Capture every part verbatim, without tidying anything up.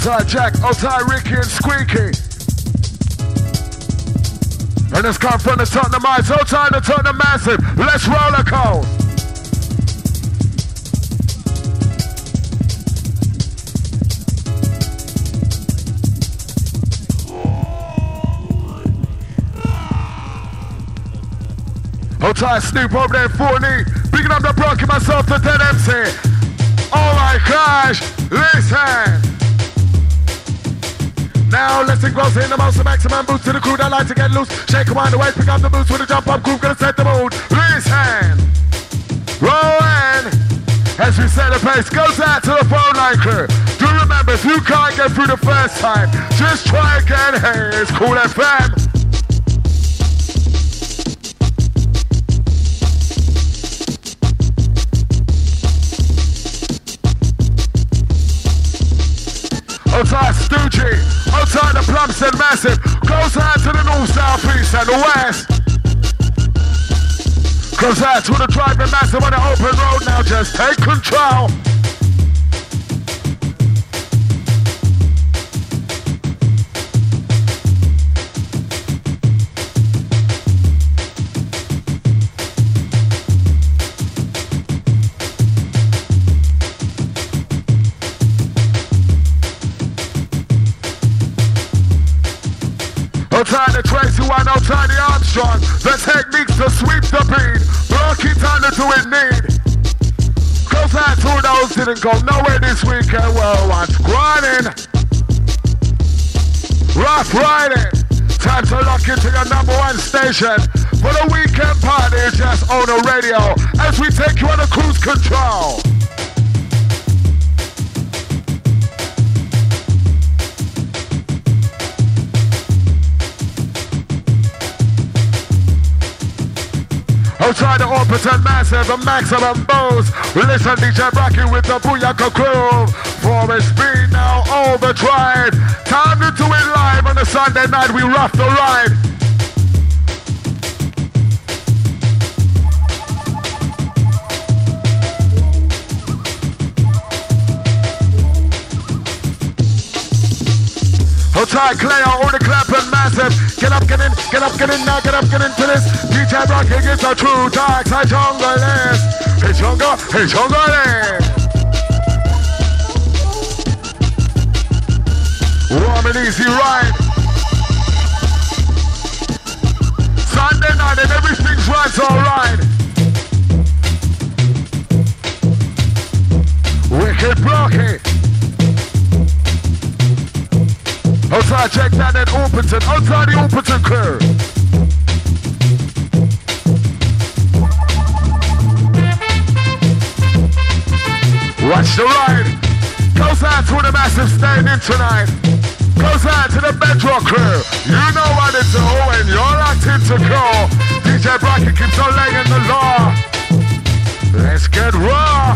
Outside Jack, outside Ricky and Squeaky. And it's come from the Tottenham Eyes, outside the Tottenham Massive. Let's roller coast. Outside Snoop over there in forty. Picking up the block, myself to Dead M C. Oh my gosh, listen. Now let's take close in the most maximum boost to the crew that like to get loose. Shake them on the way, pick up the boots with a jump up groove, gonna set the mood. Listen, rolling. As we set the pace, goes out to the phone line crew. Do remember, if you can't get through the first time, just try again. Hey, it's Cool F M. Outside Stoogie, outside the Plumstead Massive, goes out to the north, south, east and the west. Goes out to the driving Massive on the open road, now just take control. Outside the Tracy One, outside the Armstrong, the techniques to sweep the beat. Rocky time to do it need. Cause that two those didn't go nowhere this weekend. Well, what's grinding? Rough riding. Time to lock into your number one station for the weekend party just on the radio as we take you on a cruise control. Outside the Orpington Massive, the maximum boost. Listen, D J Rocky with the Booyaka crew. Forest B now overdrive. Time to do it live on a Sunday night. We rough the ride. Outside Clay, all the clapping Massive. Get up, get in, get up, get in now, get up, get into this. D J Rocky is a true dark side junglist. Hey jungle, hey junglist. Warm and easy ride. Sunday night and everything's right, alright. Wicked Blocky. Outside, check that at Orpington, outside the Orpington crew. Watch the ride. Goes out to the Massive staying in tonight. Goes out to the Bedrock crew. You know what to do when you're locked into call. D J Brackett keeps on laying the law. Let's get raw.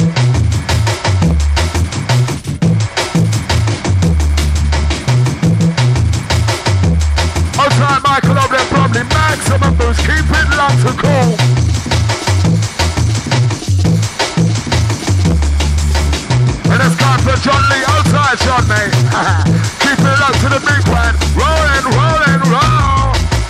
Outside Michael over there, probably maximum boost. Keep it locked to cool. And it's gone for John Lee. Outside John May. Keep it locked to the big one. Rolling, rolling, roll.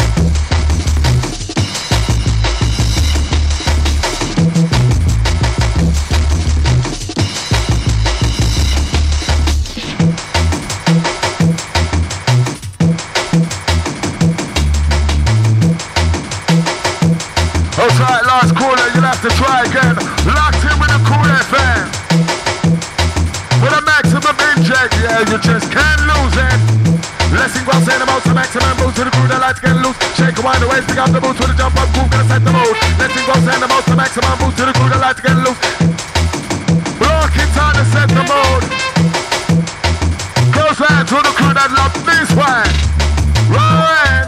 Outside last corner, you'll have to try again. Locked in with a Cool F M. With a maximum inject, yeah, you just can't lose it. Blessing well saying about the maximum boost to the crew that likes to get loose. Shake a wind away, pick up the boots with a jump up groove, gonna set the mood. Blessing well saying about the maximum boost to the crew that likes to get loose. Block it time to set the mood. Close hand to the crew that love this one. Rolling.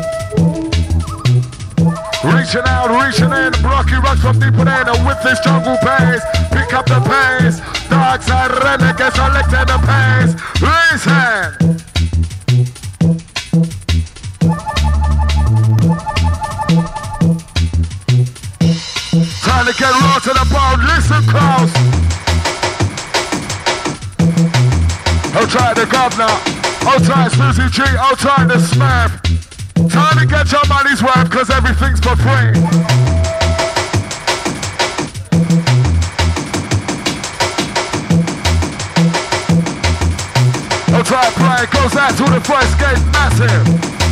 Reaching out, reaching in, Rocky rush from deep within, and with this jungle pace, pick up the pace. Dark side renegade selected the pace. Listen. Time to get raw to the bone. Listen close. Outside the governor, outside Susie G, outside the Smurf. Time to get your money's worth, cause everything's for free. Outside play goes out to the first gate, massive.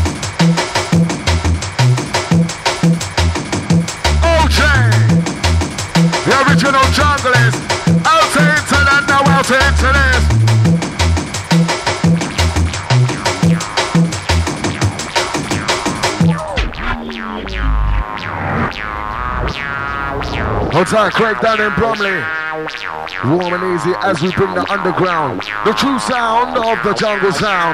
O J, the original junglist. Out to internet, now out to internet. Outside Craig down in Bromley. Warm and easy as we bring the underground. The true sound of the jungle sound.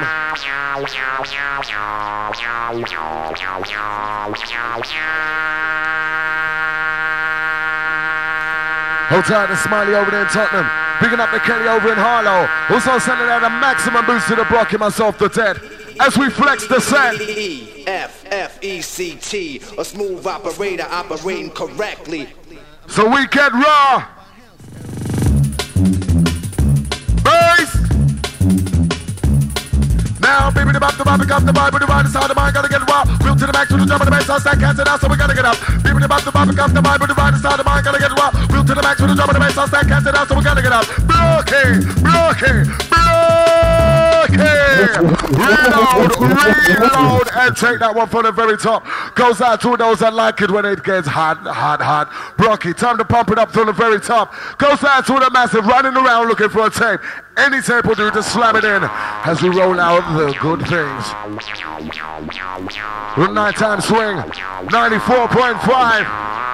Outside the Smiley over there in Tottenham. Picking up the Kelly over in Harlow. Also sending out a maximum boost to the Brock and myself the dead. As we flex the set. E F F E C T, a smooth operator operating correctly. So we get raw. Bass. Now, baby, the bop, the bop, become the vibe, but the right side of the mind, gotta get raw. Real to the max, to the jump of the bass, I'll stack cats it out, so we gotta get up. Baby, the bop, the bop, become the vibe, but the right side of the mind, gotta get raw. Real to the max, to the jump of the bass, I'll stack cats it out, so we gotta get up. Blocking, blocking, blocking. Reload, reload, and take that one from the very top. Goes out to those that like it when it gets hot, hot, hot. Brocky, time to pump it up from the very top. Goes out to the massive, running around looking for a tape. Any tape will do to slam it in as we roll out the good things. The nighttime swing, ninety-four point five.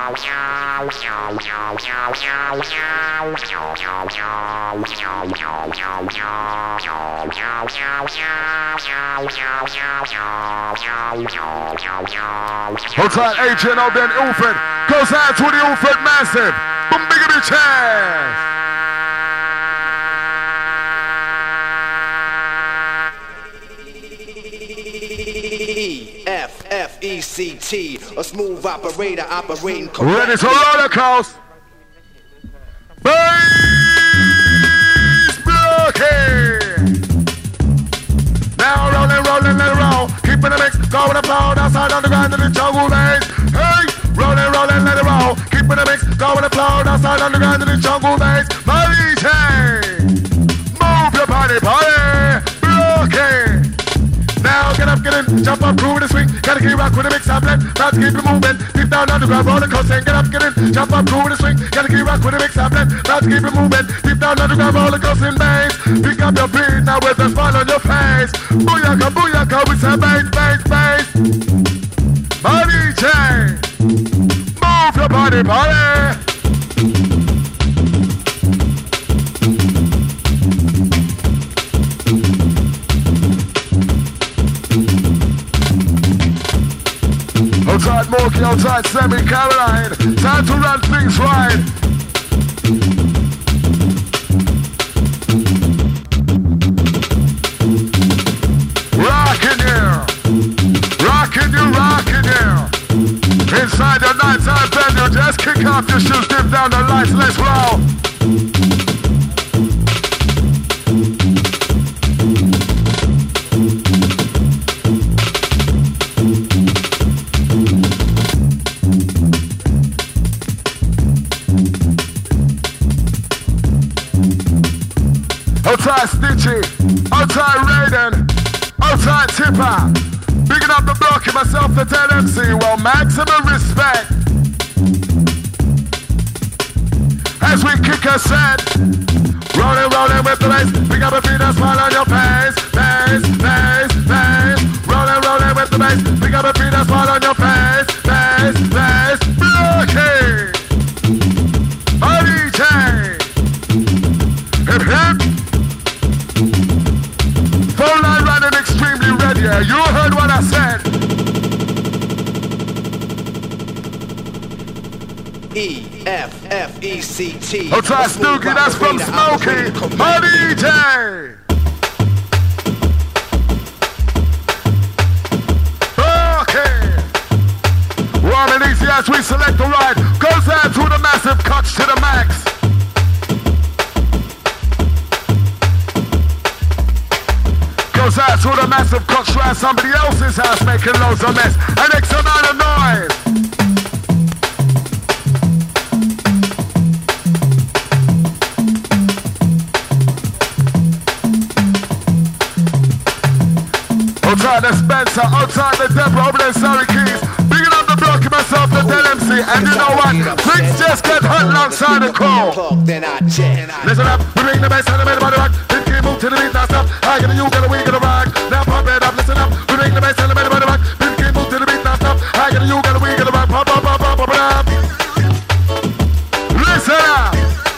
Outside Adrian over in Ilford. Goes out to the Ilford massive. Boom, big of chest. E F F E C T, a smooth operator operating correctly. Ready to roller coaster. Bass blocking. Now rolling, rolling, let it roll. Keeping the mix, going to flow outside underground in the jungle lanes. Hey, rolling, rolling, let it roll. Keeping the mix, going to flow outside underground in the jungle lanes. Marie, move your body, body. Blocking. Now get up, get in, jump up, groove in the swing. Gotta keep rock with the mix, I'm blend. About to keep it moving. Deep down underground, roller coaster. Get up, get in, jump up, groove in the swing. Gotta keep rock with the mix, I'm blend. About to keep it moving. Deep down underground, roller coaster and bass. Pick up your beat now with the smile on your face. Booyaka, booyaka, with some bass, bass, bass. Body chain. Move your body, body. Outside Morky, outside Semi Caroline. Time to run things right. Rockin' you, rockin' you, rockin' you. Inside your nighttime venue, just kick off your shoes, dip down the lights, let's roll. Outside Stitchy, outside Raiden, outside Tipper. Bigging up the block and myself, the dead M C. Well, maximum respect. As we kick a set, rolling, rolling with the bass. Big up a beat and smile on your face. Bass, bass, bass. Rolling, rolling with the bass. Big up a beat and smile on your face. Bass, bass, blocking. Body chain. Hip, hip. Phone line running extremely ready. You heard what I said. E F F E C T. Outside Snooki, that's from Smokey. D J. Okay. Warm and easy as we select the ride. Goes out to the massive cuts to the max. massive cocks round somebody else's house making loads of mess. An X amount of noise. Outside the Spencer, outside the Deborah, over there Surrey Keys. Bigging up the block, myself, the Del M C. And you know what? Things just get hot alongside the call. Listen up, we bring the bass and the middle of the rock. Then keep move to the beat, now stop. I get a you, get a we, get a rock. Now pump it up, listen up. We bring the bass and the middle of the rock. Then keep move to the beat, now stop. I get a you, get a we, get a rock. Pump, pump, pump, pump, pump it up. Listen up.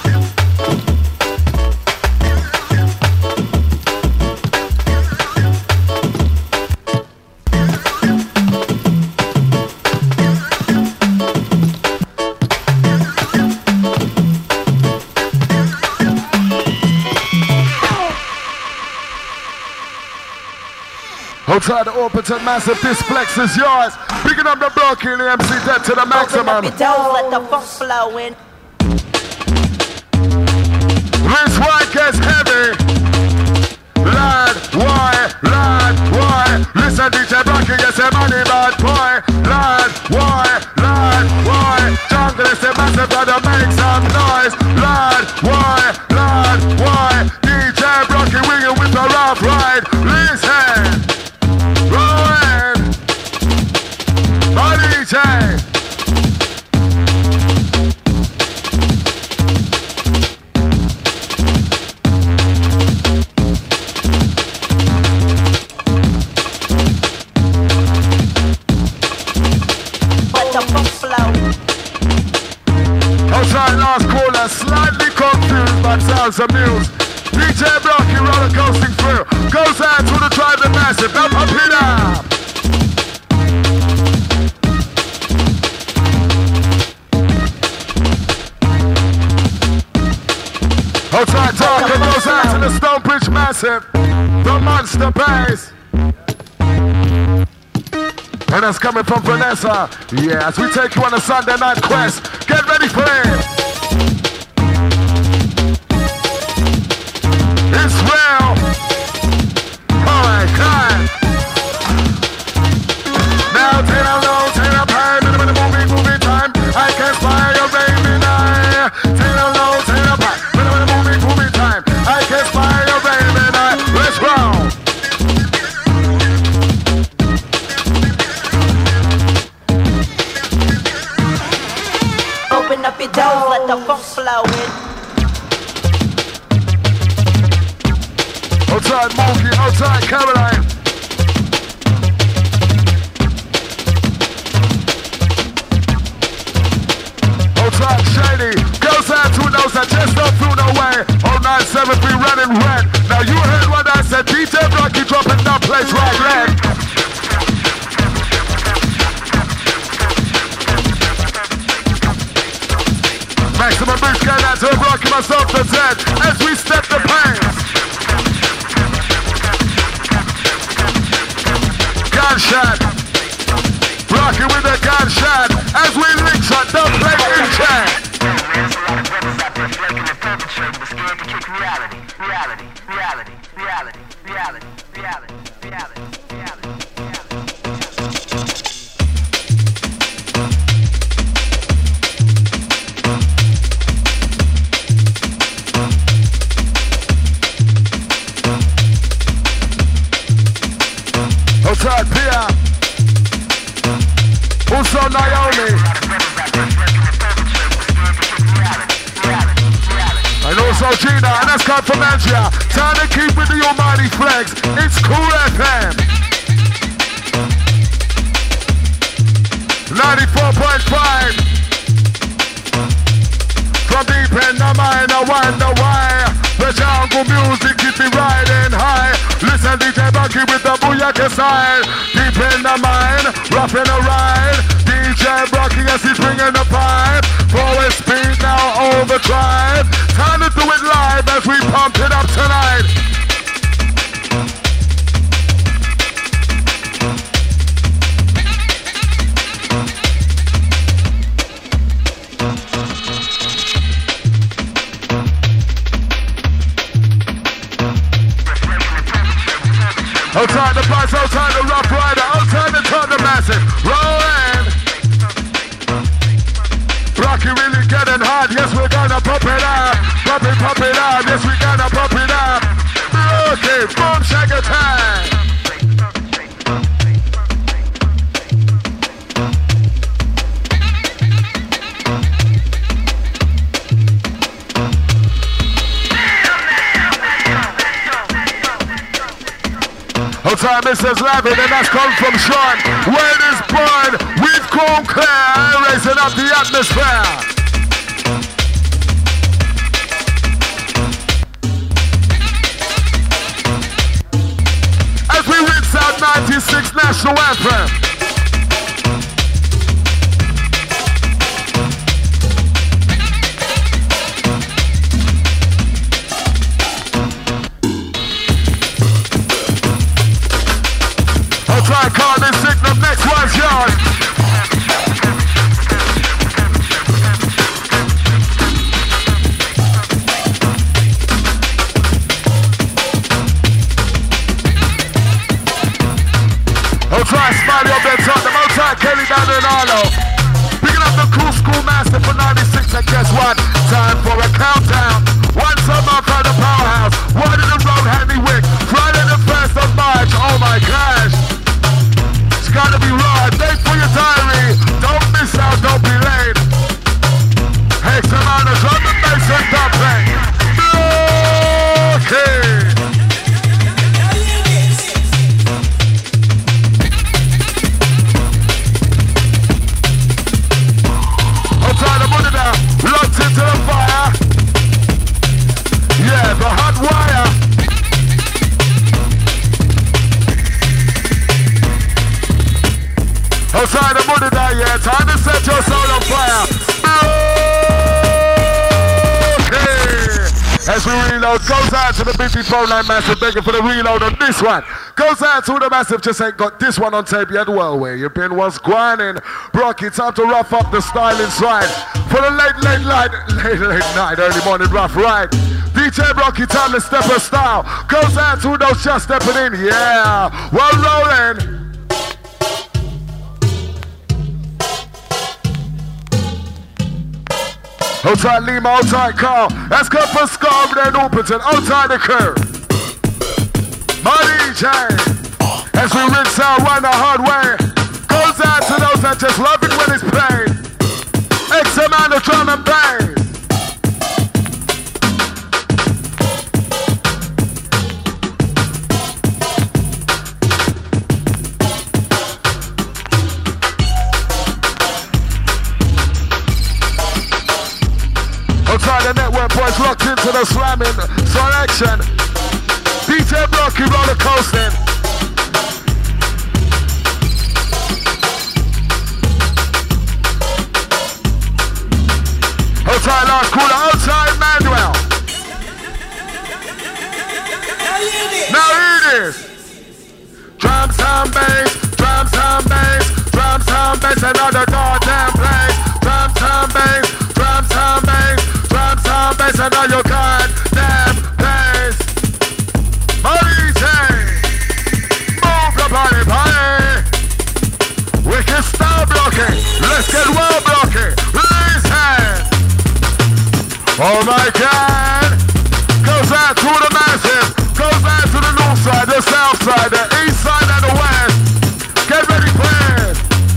Outside the Orpington, massive displex is yours. Picking up the block in the M C dead to the maximum. Open up your doors, let the funk flow in. This one gets heavy. Lad, why, lad, why? Listen, D J Brocky, yes, a money bad boy. Lad, why, lad, why? Jungle is a massive, gotta make some noise. Lad, why, lad, why? D J Brocky, winging with the rough ride. Listen. Rolling, my D J. Let the funk flow. Outside last caller, slightly confused but sounds amused. D J Blocky roller coasting through. Goes out to the tribe and massive. Now pump it up. Outside talking goes out to the Stonebridge massive. The monster bass. And that's coming from Vanessa. Yeah, as we take you on a Sunday night quest. Get ready for it. It's real. Alright, come. Now take a low, take a pie, minute, minute, movie, movie time. I can spy your raving eye. Take a low, take a pie, minute, minute, movie, movie time. I can spy your raving eye. Let's go. Open up your doors, let the funk flow in. Outside Mookie, outside Caroline. Outside Shady, goes out to those that just don't through no way. oh nine seven three running red. Now you heard what I said, D J Blocky dropping that place right red. Maximum boost going out to Blocky, myself to Zed, as we step the pains. Gunshot, rocking with a gunshot as we link shot, don't play in chat. Reality, reality, reality, reality, reality, reality, reality, reality. Outside Pia, also Naomi, and also Gina, and that's come from Andrea. Time to keep with the almighty flex. It's Cool F M ninety-four point five. From deep in the mind, I wonder why the jungle music keep me riding high. Listen, D J Blocky with the booyaka style. Deep in the mind, roughing a ride. D J Blocky as he's bringing the pipe. Forward speed now overdrive. Time to do it live as we pump it up tonight. Outside the bus, outside the rough rider, outside the top, the massive. Rolling. Rocky really getting hot. Yes, we're gonna pop it up. Pop it, pop it up. Yes, we're gonna pop it up. Okay, boom, shake time. Outside Missus Lavin, and that's come from Sean. Word is born, we've gone clear, raising up the atmosphere. As we rinse out ninety-six national anthem. Try call this signal, next one's yours. I'll try Smiley up there, talk them outside, Kelly down in Arlo. Picking up the cool school master for ninety-six, and guess what? Time for a countdown. Once a month at the powerhouse, one in the road, Handy Wick. Friday the first of March, oh my gosh. Gotta be raw, date for your diary. Don't miss out, don't be late. Hey, some on the drum and bass and dumpling. Okay. I'll try the money now, locked into the fire. Yeah, the hot wire. Outside the money now, yeah, time to set your soul on fire. Okay. As we reload, goes out to the busy phone line massive, begging for the reload on this one. Goes out to the massive, just ain't got this one on tape yet. Well, where you been, what's grinding? Brocky, time to rough up the style inside. For the late, late night, late, late night, early morning rough ride. D J Brocky, time to step her style. Goes out to those just stepping in, yeah. Well, rolling. Outside Lima, outside Carl. Let's go for Scar over there in Upperton. Outside the curve. My D J. As we rinse out one the hard way. Goes out to those that just love it when it's played. X amount of drum and bass. Outside the network boys locked into the slamming selection. D J Blocky roller coasting. Outside Lars Cooler, outside Manuel. Now here it is. Drums and bass, drums and bass, drums and bass, another goddamn place. Drums and bass, drums and bass. Drums and bass and all your goddamn bass. Money chain. Move the body, body. We can start blocking. Let's get well blocking. Listen. Oh my God. Goes out to the massive. Goes out to the north side, the south side, the east side and the west. Get ready, please.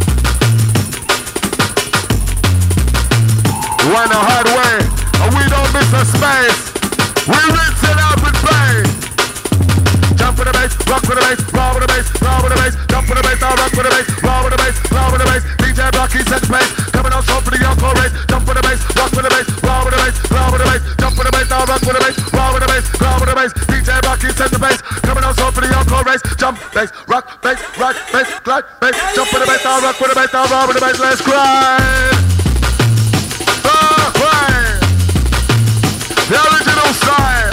Went a hard way. And we don't miss a space. We rinse it out with bass. Jump with the bass, rock with the bass, roll with the bass, roll with the bass, jump with the bass, now rock with the bass, roll with the bass, roll with the bass. D J Blocky set the pace, coming on strong for the encore race. Jump with the bass, rock with the bass, roll with the bass, roll with the bass, jump with the bass, now rock with the bass, roll with the bass, roll with the bass. D J Blocky set the pace, coming on strong for the encore race. Jump, bass, rock, bass, rock, bass, glide, bass, jump with the bass, now rock with the bass, now roll with the bass. Let's grind. Oh, grind. The original style.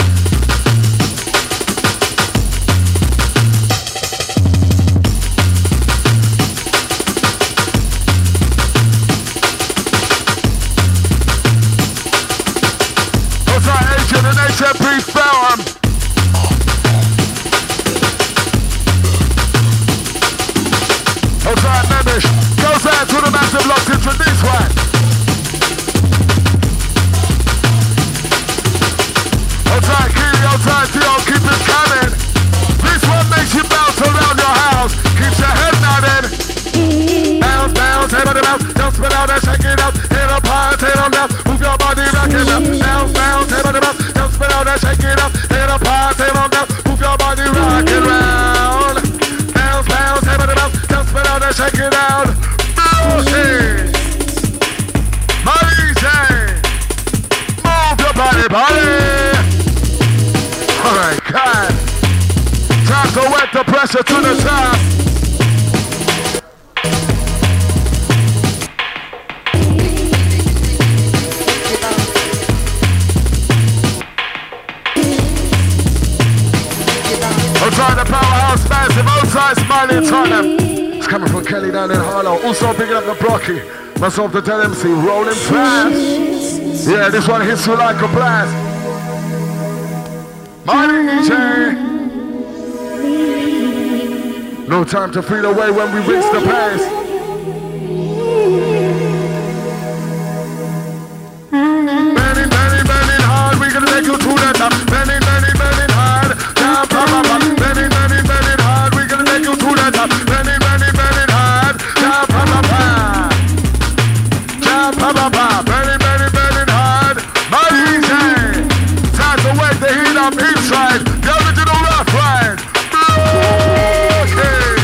Outside Agent and H M P film. with this one. Outside, Keely, outside, Theo, keep it coming. This one makes you bounce around your house. Keeps your head nodding. Bounce, bounce, head on the bounce. Don't spit out and shake it out. Head up high, tail on down. Move your body, rock it up. Bounce, bounce, head on the bounce. Don't spit out and shake it out. Head up high, tail on down. Move your body, rock it round. Bounce, bounce, head on the bounce. Don't spit out and shake it out. Bullshit. Mary Jane. Move your body, body. Alright, God. Time to wet the pressure to the top. Outside the powerhouse massive, outside Smiling Tottenham. It's coming from Kelly down in Harlow. Also picking up the Brocky. Myself the Dead M C, rolling fast. Yeah, this one hits you like a blast. Mighty J. No time to feel away when we reach the pace. Burning, burning, burning hard. We're gonna take you to the top. Burning, burning, burning hard. Down, pa, pa, pa. Burning, burning, burning hard. We're gonna take you to the top. Burning, burning, burning hard. Down, pa, pa, pa. Down, pa, pa, pa. Burning, burning, burning hard. Mighty J. Time to wake the heat up inside. The original rough ride. Okay.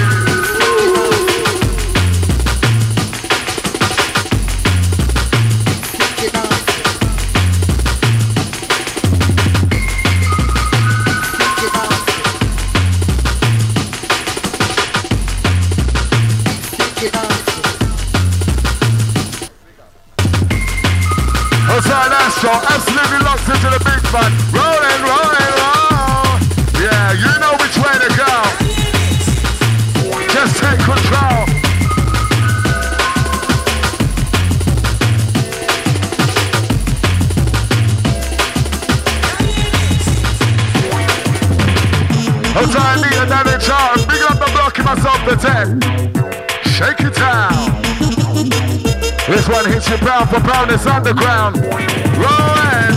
Outside Astro, absolutely locked into the big fun. Rolling, rolling, roll. Yeah, you know which way to go. Just take control. Outside me and down in charge. Big up the block, myself the ten. Shake it down. This one hits you pound for pound, it's underground. Rolling.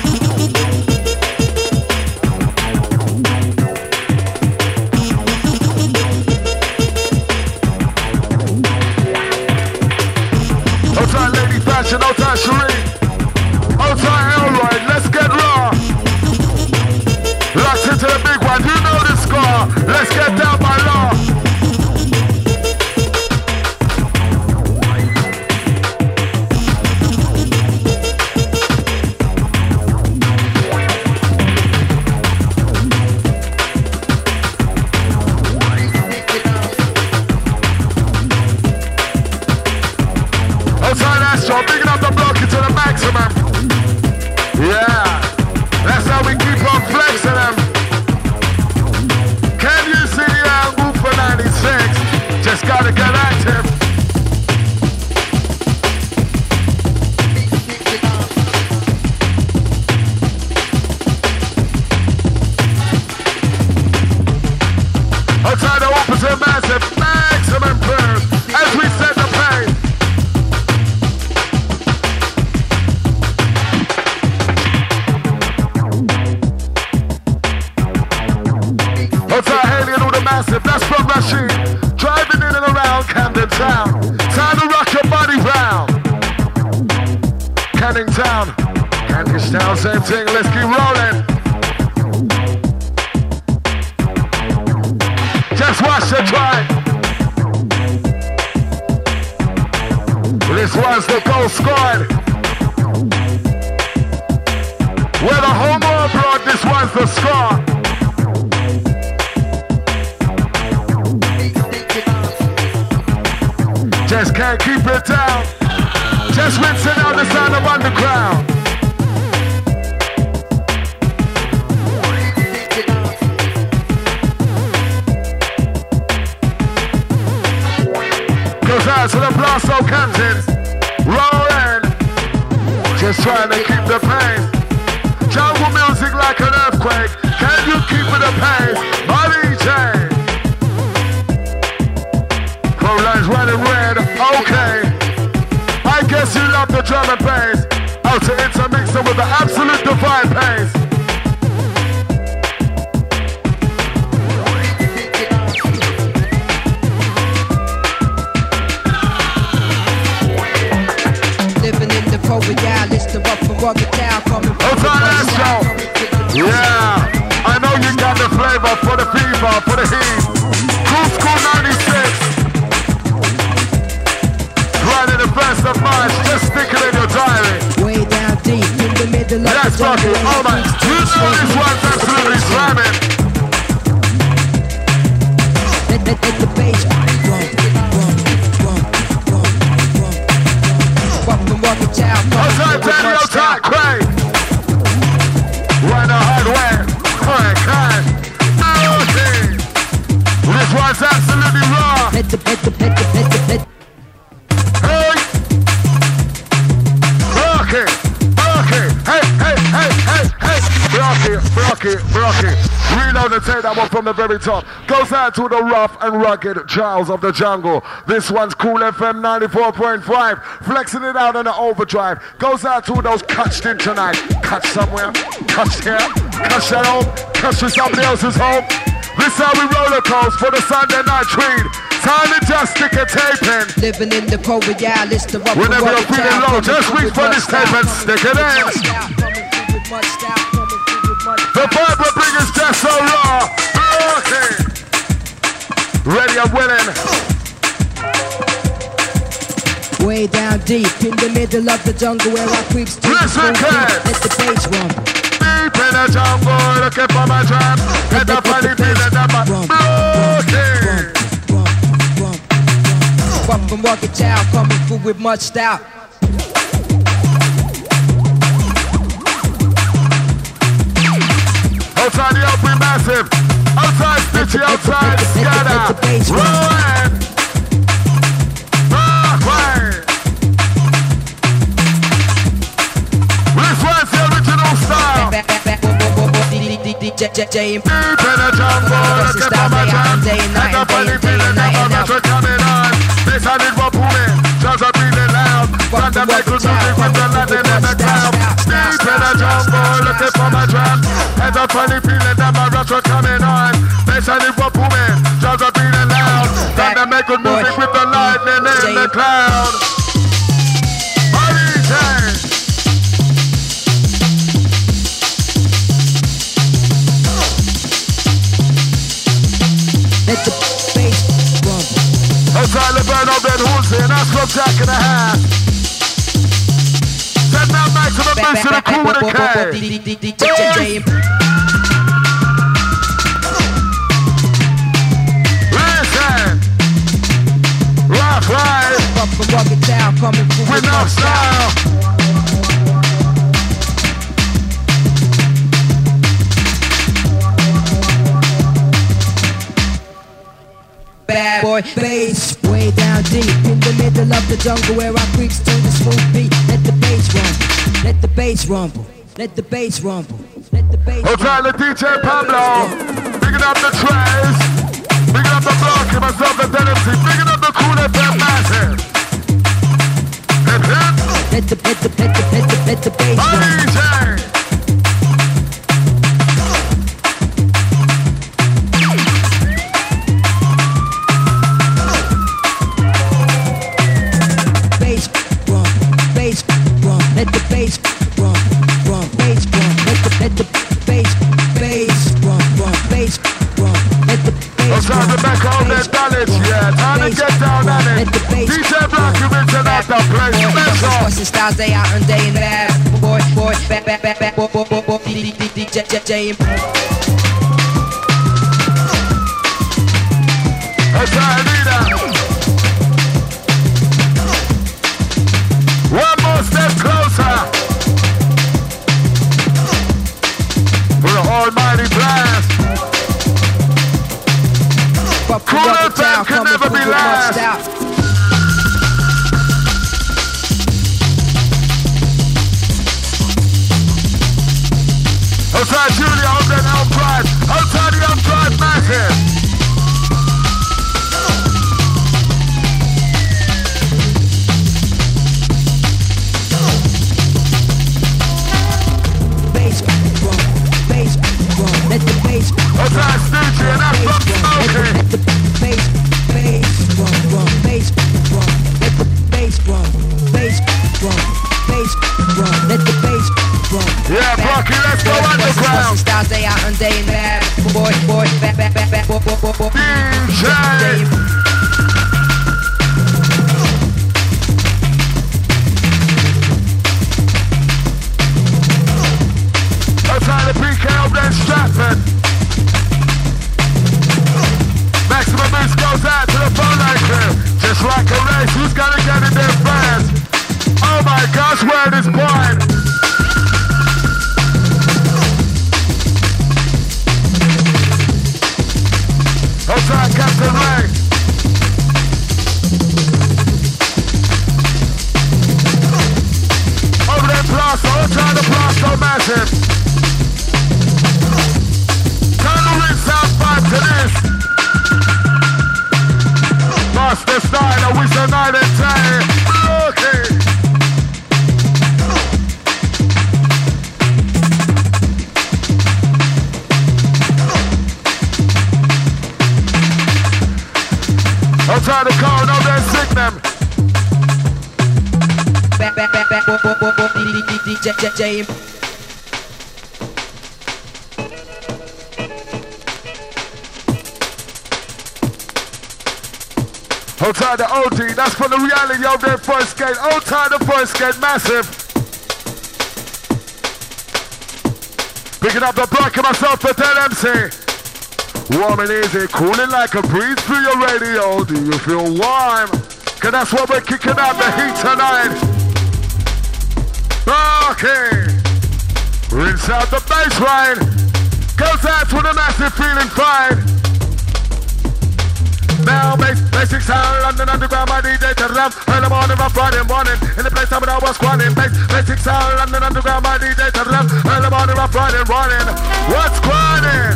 Outside Lady Fashion, outside Cherie. Outside Elroy, let's get raw. Locked into the big one, you know the score. Let's get down by law. Bigging up the block into the maximum. Yeah, that's how we keep on flexing them. Can you see the angle for ninety-six? Just gotta get active. Outside the opposite massive, maximum curve as we set the pace. Outside Haley and all the massive, that's from Rashid. Driving in and around Camden Town. Time to rock your body round. Canning Town, Candish Town, same thing, let's keep rolling. Just watch the drive. This one's the goal squad. Whether home or abroad, this one's the score. Just can't keep it down. Just rinsing out the sound of underground. Goes out to the Blasto Captains. Rolling. Just trying to keep the pace. Jungle music like an earthquake. Can you keep it the pace? Mighty J. Pro lines running red. Okay. Yes, you love the drum and bass. Out to intermix them with the absolute divine pace. Living in the COVID, yeah, list of up from rugged down, coming from Hold on, let's go. Yeah, I know you got the flavor for the fever, for the heat. Cool School ninety-six. Friday the first of March, just stick it in your diary. Way down deep in the middle of Yes, the Rocky, jungle. oh man, you know this one's absolutely slamming. Let, let, let the bass rump, rump, rump, rump, rump. Up from rugged town, Outside, Danny, outside, Craig. Run the hard way. Craig, Craig. Okay. This one's absolutely raw. let the, let the, let the, let the, let the. Hey. Rocky. Rocky. Hey, hey, hey, hey, hey. Rocky, Rocky, Rocky. Reload and take that one from the very top. Goes out to the rough and rugged Giles of the jungle. This one's Cool F M ninety-four point five. Flexing it out on the overdrive. Goes out to those catched in tonight. Catch somewhere, catch here, catch at home, catch to somebody else's home. This how we roller coast for the Sunday night treat. Time to just stick a tape in. Living in the COVID, yeah, list of up from Whenever you're rugged feeling town, low, coming just through reach with for much this tape style, and coming stick through it with in. much style, coming through with much style, coming through with much The style. Bible bring is just so raw. Okay. Ready and willing. Way down deep in the middle of the jungle where I creeps to the Listen, smooth beat. kids. Let the bass rumble. Deep in the jungle, looking for my trap. Get the funny feeling that my okay. Up from rugged town, coming through with much style. Outside the open massive. Outside stitchy, outside scatter. Rolling. Backway. This one's the original style. Deep in the jungle, looking for my trap. Get the funny feeling that my retro coming on. This I need for booming. Drums are beating loud. Thunder make good music with the lightning in the cloud. Deep in the jungle, looking for my trap. Has a funny feeling that my retro coming on. This I need for booming. Drums are beating loud. Thunder make good music with the lightning in the cloud. Money time. Let the bass rumble. Outside the burn of that Woolsey and that's Club Jack in the half. Send that back to the boots to the crew with a K. Listen. Rock live. Up from rugged town, coming through With with no much style. style. Bad boy bass, way down deep in the middle of the jungle where I creeps to the smooth beat. Let the bass rumble, let the bass rumble, let the bass rumble, let the bass Outside rumble. the D J Pablo. Picking up the trays. Picking up the block. Give myself the tendency. Picking up the Cool F M massive. Hip hip. Let the let the let the let the let the bass rumble. D J. Bass rumble, bass rumble, let the bass rumble, rumble, bass rumble, let the let the bass bass rumble, rumble, bass rumble, let the bass Outside the back of that knowledge, yeah. Time to get down on it. D J Black, you mentioned out the place. Let's go. What's the styles they out and day and bad boy, boy, back, back, back, back, boy, boy, boy, boy, D J, J, J, Outside leader. One more step closer. For the almighty blast. Cool F M can never be last. Outside Julia, out that Elm Drive. Outside the Elm Drive, massive. stars day out and day in bad boy, boy, bad, bad, bad, bad, boy, boy, boy, boy. D J. Outside the P K over there in Stratford. Maximum boost goes out to the phone line crew. Just like a race, who's gonna get in there fast? Oh my gosh, where is point? Outside Captain Ray. Over there Plasto, outside the Plasto massive. Five to this. Master style, I wish a night and day. Okay. Outside the car, no, they're sick them. Back, back, back, back, back, back, back, D J, J, J. Outside the O G, that's for the reality of their first gate. Outside the first gate, massive. Picking up the block of myself for ten M C. Warm and easy, cooling like a breeze through your radio. Do you feel warm? Cause that's what we're kicking out the heat tonight. Okay. Rinse out the baseline. Goes out to the massive feeling fine. Now bass, basic sound, London underground, my D J to the left. Early morning, rough Friday morning. In the place I was squatting. Bass, basic sound, London underground, my D J to the left. Early morning, rough Friday morning. What's squatting?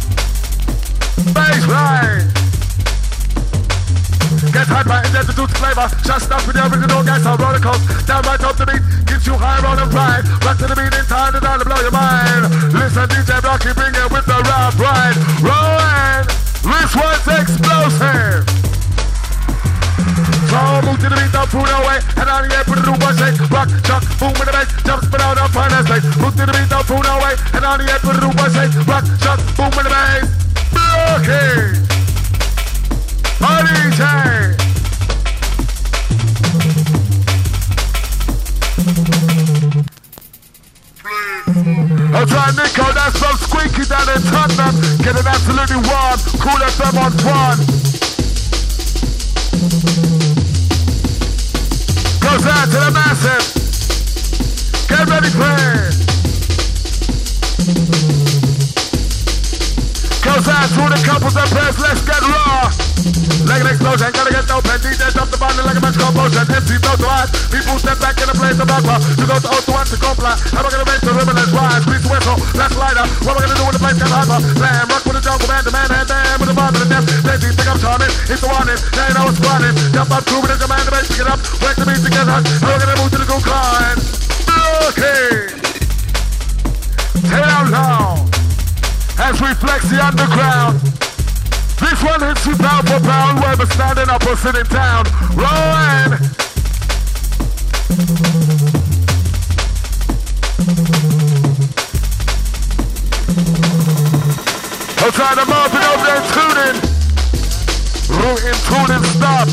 Baseline. Get high by identity flavor. Just stop with the original gas on roller coaster. Down right up the beat, gives you high roll and pride. Rock to the beat in time to down to blow your mind. Listen, D J Blocky, bring it with the rough ride. Rolling. This one's explosive. So move to the beat, don't pull away. And on the air, put a new one shake. Rock, chuck, boom with the bass. Jump, spin out, up, find that place. Move to the beat, don't pull away. And on the air, put a new one shake. Rock, chuck, boom with the bass. Okay. My D J. Outside Nico, that's from Squeaky down in Tottenham. Getting absolutely warm. Cool F M on one. Goes out to the massive. Get ready, play. Goes out to the couples and pairs. Let's get raw. Like an explosion, gotta get no pen. D J drop the band like a match commotion. M C blow to eyes. People step back in the place of alpha. You go to O two one to comply. How am I gonna make the ribbon and rise? Squeeze the whistle, let's light up. What am I gonna do when the place gets hyper? Slam, rock with the jungle band, the man hand down with the vibe and the depth. Lazy, pick up charming, it's the warning. They know it's squatting. Jump up, grooving the command, the bass, pick it up. Break the beat together. How am I gonna move to the good climb? Okay. Take it out loud. As we flex the underground. This one hits you pound for pound, whether standing up or sitting down. Rolling. Outside the mountain over there tuning. Rooting, tuning, stop.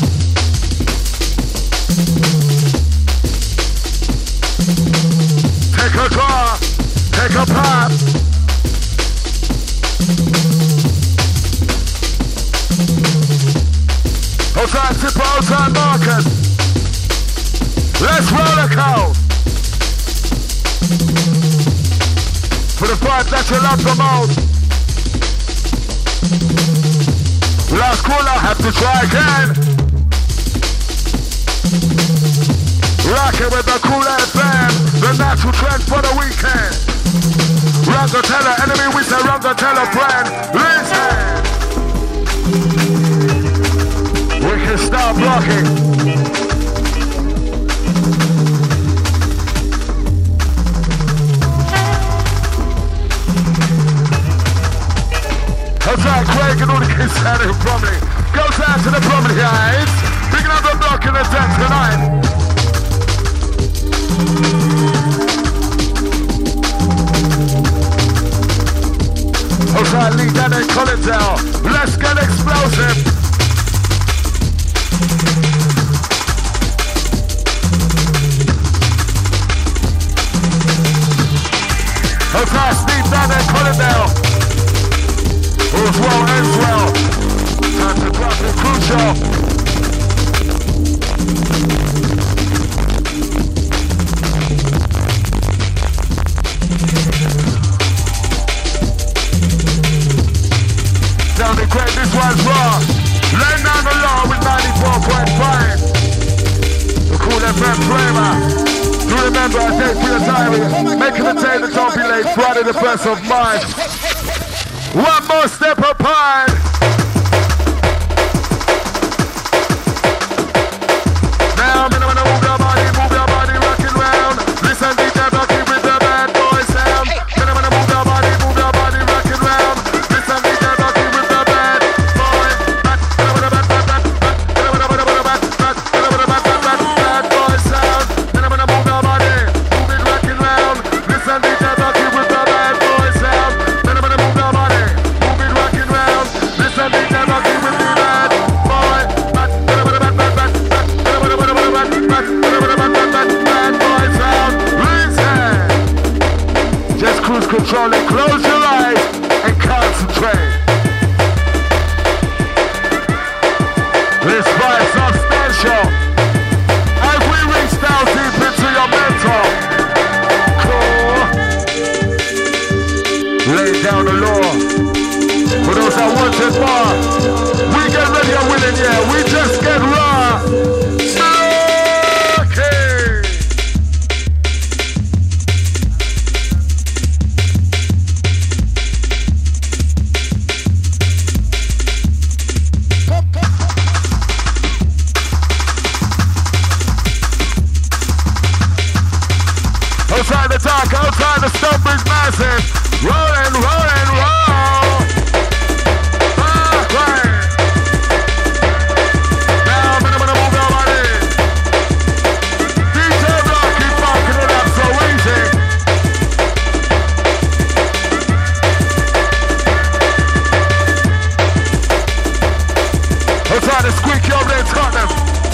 Take a car, take a pop. Outside Tipper, outside Marcus. Let's roll a coat. For the five that you love the most. Last call, I'll have to try again. Rockin' with the Cool F M, the natural trend for the weekend. Rangatella, enemy, we say Rangatella brand. Listen. We can start blocking. Outside Craig and all the kids out here probably. Goes out to the prominent guys. Picking up the block in the deck tonight. Collindale. Let's get explosive. Okay, Steve down there, Collindale. All's well, ends well. Time to drop the crucial. Sounding great, this one's raw. Laying down the law with ninety-four point five. The Cool F M flavor. Do remember I take for your diary. Making the day that don't be late. Friday the first of March. One more step apart. Now I'm gonna move your body, move your body, rocking round. Listen, D J Rocky with the bad boy sound. Then I'm gonna move your body, move your body, rocking round. Listen, D J Rocky with the bad boy. Bad boy sound. Then I'm gonna move your body, move it, rocking round. Listen, D J Rocky with the bad boy sound. Then I'm gonna move your body, move it, rocking round. Listen, D J Rocky with the bad boy. Bad boy sound. Listen. Just cruise control and close your eyes and concentrate. This vibe substantial. As we reach down deep into your mental. Cool. Lay down the law. For those that wanted more, we get ready and winning, yeah. We just get raw. Okay. Outside the dark, outside the stump is massive. Rolling, rolling, roll. Okay. Now I'm gonna move your body. D J Rock, keep fucking it up so easy. Outside the squeaky over there in Tottenham.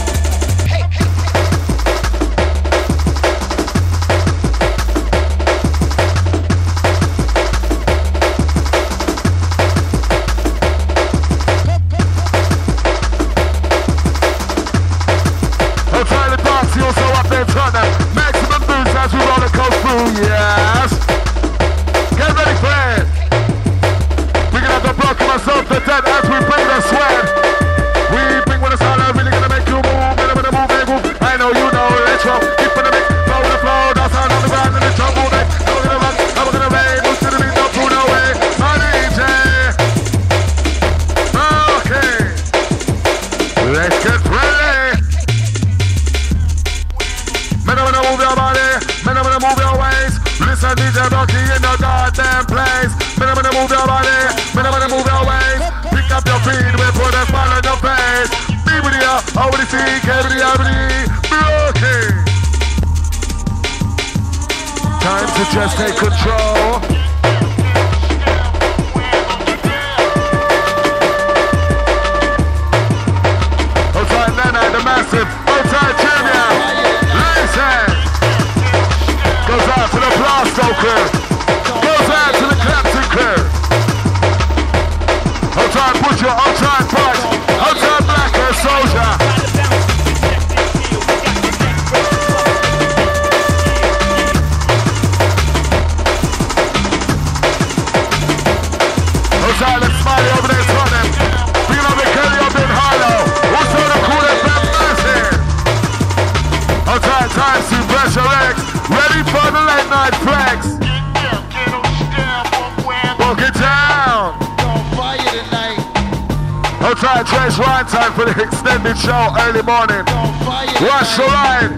Maximum boost as we roll the coast through, yes. Get ready for it. We're gonna have to block myself to death as we bring the sweat. We bring with us all, I'm really gonna make you move. Gonna move, move, move. I know you know, let's roll. Keep in the mix, flow with the flow. That's how on the ground in the jungle. I'm gonna run, I'm gonna rave. Move to the beat, don't pull no way. My D J. Okay. Let's get ready. Man, I'm gonna move your body, man, I'm gonna move your waist. Listen, D J Rocky in the goddamn place. Man, I'm gonna move your body, man, I'm gonna move your waist. Pick up your feet, we put a smile on your face. Be with you, over the sea, carry the every broken. Time to just take control. Outside Nana, the massive, outside Junior. Goes out to the Blasto crew. Goes out to the Clapton crew. Outside Butcher, outside Punch, outside Blacker, Soldier. Outside the Smiley over there, Tottenham. Being over Kelly up in Harlow. Also the Cool F M massive. Outside Time to Pressure X. Ready for the late night flex. Walk it down. Outside Trace Ryan time for the extended show early morning. Rush the line.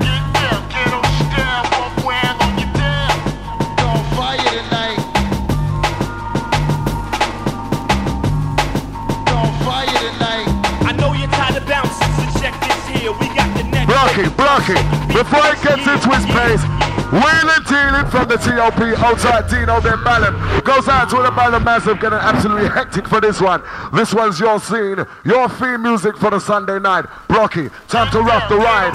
I know you're tired of bouncing, so check this here. We got the next. Blocking, blocking. Before it gets into his pace, Wheeling dealing from the T O P, outside Dino Ben Ballum. Goes out to the Ballum Massive, getting absolutely hectic for this one. This one's your scene, your theme music for the Sunday night. Brocky, time to rock the ride.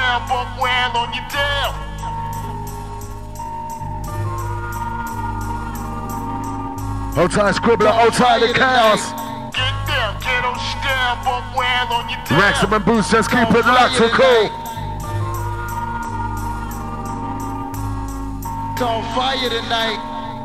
Outside Scribbler, outside the chaos. Maximum boost, just keep it locked to cool. It's on fire tonight.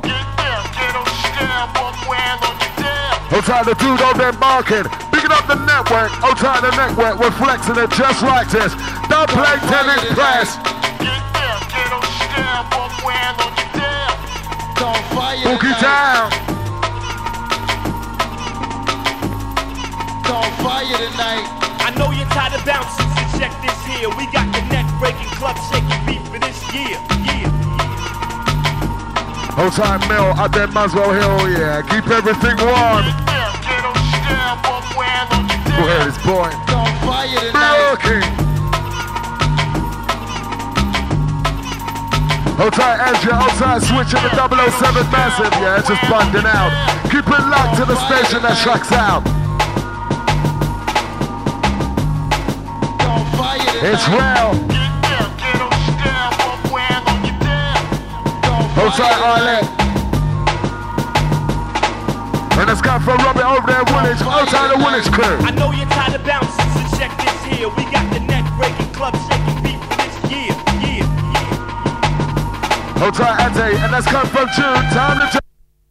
Outside the dude on them barking. Picking up the network. Outside the network. We're flexing it just like this. Don't play tennis press. It's on fire Boogie tonight. down. It's on fire tonight. I know you're tired of bouncing, so check this here. We got the neck-breaking, club-shaking beat for this year. Yeah. Outside Mill, up there Muswell Hill, yeah. Keep everything warm. Go ahead, this boy. It's on fire tonight. Brocky. Outside Andrea, outside switching the double oh seven massive, yeah, it's just bunding out. Keep it locked to the station that tracks out. It's on fire tonight. It's real. Outside Arlette. And it's got from Robert over there, Woolwich, outside the Woolwich crew. I know you're tired of bouncing, so check this here. We got the neck-breaking, club-shaking beat for this year. Yeah. Yeah. Outside Ate, and that's come from June. Time to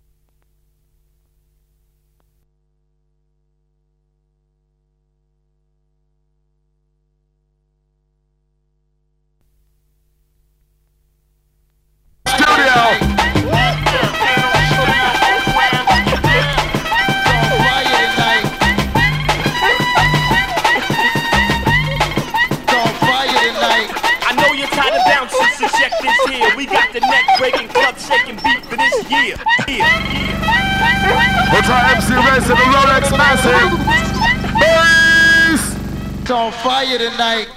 to the Rolex Massive. Boys! It's on fire tonight.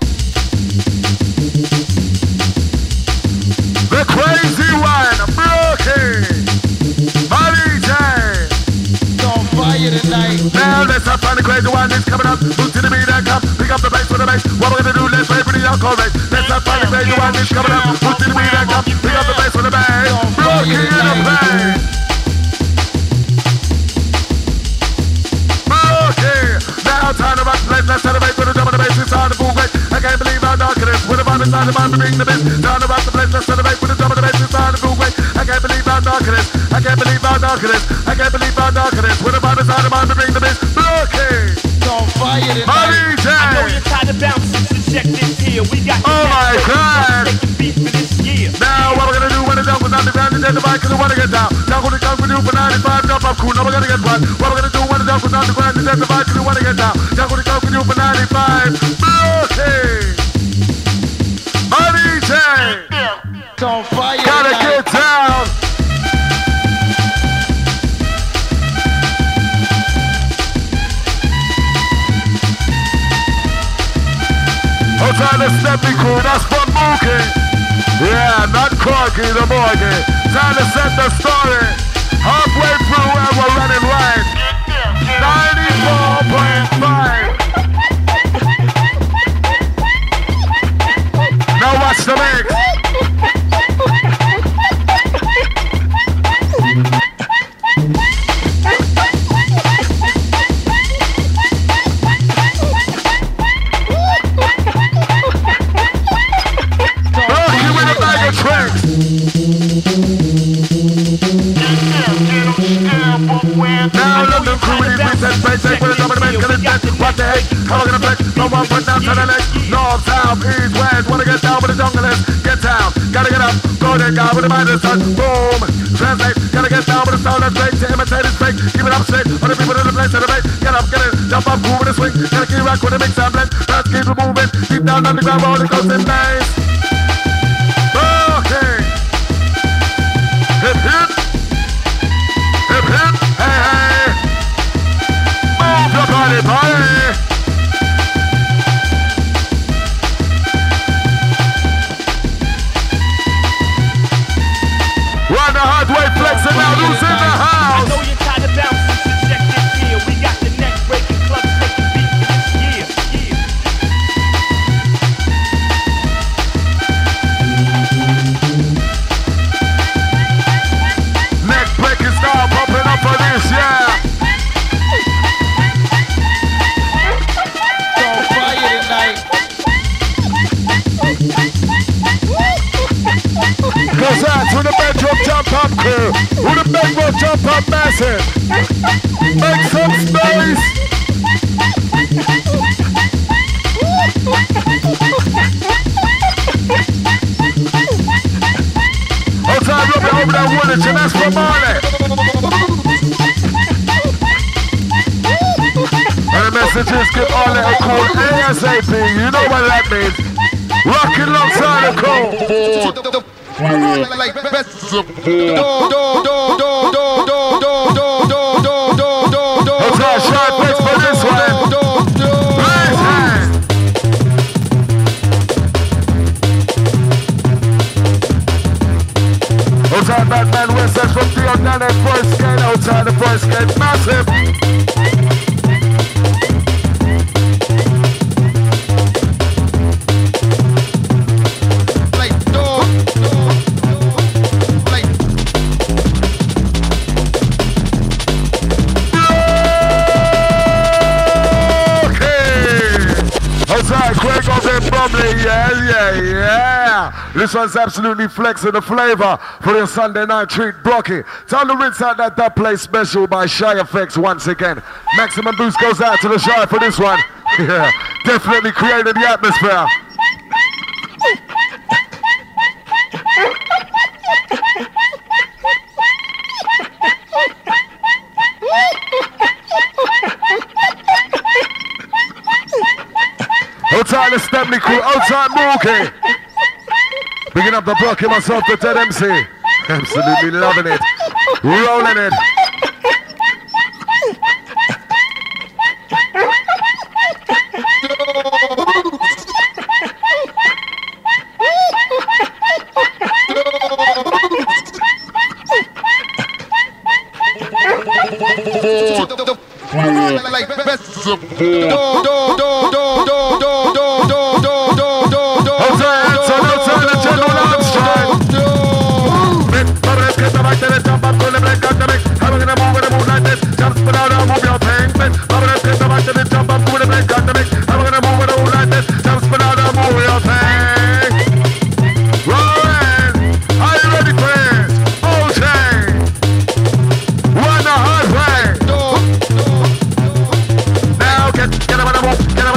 The crazy one, Brookie. Money J. It's on fire tonight. Now let's have fun. The crazy one is coming up. Move to the beat and come. Pick up the bass for the bass. What we're gonna do? Let's wait for the alcohol race. Let's have fun. The crazy one is coming up. Move to the beat and come. Pick up the bass for the bass. Brookie in the place. Time to rock the place, let's celebrate with the drum of the bass, it's on the full weight. I can't believe how dark it is. With a vibe inside the mind to bring the bass. Time to rock the place, let's celebrate with the drum of the bass, it's on the full weight. I can't believe how dark it is. I can't believe how dark it is. I can't believe how dark it is. With a vibe inside the mind to bring the bass. Brookie! It's on fire tonight. Money J! I know you're tired of bouncing, so check this here. We got the Oh my God! neck-breaking, beat for this year. Now what we're gonna do when the jungle's on the ground and then the bike cause I wanna get down. Jungle the jungle do for ninety-five, jump up cool, now we're gonna get one. What we're gonna do when the jungle's on the ground and then the bike cause I wanna get down. Jungle the jungle do for ninety-five, Brookie! Money J! It's on fire Gotta tonight. get down! Outside the Steppy crew, that's from Mookie. Yeah, not Corky, the Morgan. Time to set the story. Halfway through where we're running right. ninety-four point five. Now watch the mix. Now look the crew with the face, take with the double man, get it back. What the heck? How we gonna flex? No one put down to the next. North, south, east, west. Wanna get down with the jungle is. Get down, gotta get up. Go there, guy with the mind is touch. Boom. Translate, gotta get down with the sound that's fake. To imitate is fake. Keep it up straight. For the people in the place to the base. Get up, get in. Jump up, groove with the swing. Gotta keep rock with the mix and blend. Let's keep it moving. Deep down on the ground, roll the coast and bass. Okay. Hip, hip. Hip, hip. Hey, hey. Move your body, body. Broadway flexing out. Who's in the I house? know you're tired of bouncing, so check this here. We got the neck breaking club shaking beat for this year. Yeah. Neck breaking style popping up for this, yeah. On fire tonight. Goes out to the bedroom jump up crew. Who the bedroom jump up massive. Make some space. Outside, rub it over that woodage, and that's for Marley. And the message is give Marley a call ASAP. You know what that means. Rocking alongside the call. Like best. Do, do, do, do, do, do, do, do, do, do, do, do, do. Outside, shot place for this one. Raise hand. Outside Batman West, that's from Theo down at first gate. Outside the first gate, massive. Like do, do, do, like. Okay. Outside Craig of the Bubbly, yeah, yeah, yeah. This one's absolutely flexing the flavor for your Sunday night treat, Brocky. Time to rinse out that That Play special by Shy Effects once again. Maximum boost goes out to the Shy for this one. Yeah, definitely created the atmosphere. Outside the Stepney crew, outside Mookie. Picking up the Brocky, myself, the Ted M C. Absolutely loving it. Rolling it. Like best. Do, do, do, do, do, do, do, do, do, do, do, do. Outside Anson, outside the General Armstrong. Jump spin out and move your thing. Bubble and skate back to the jump up with a break on the mix. I'm gonna move it all like this. Jump spin out and move your thing. Rolling. Are you ready for this? Okay. One the hard way. Now get get him on the move. Get him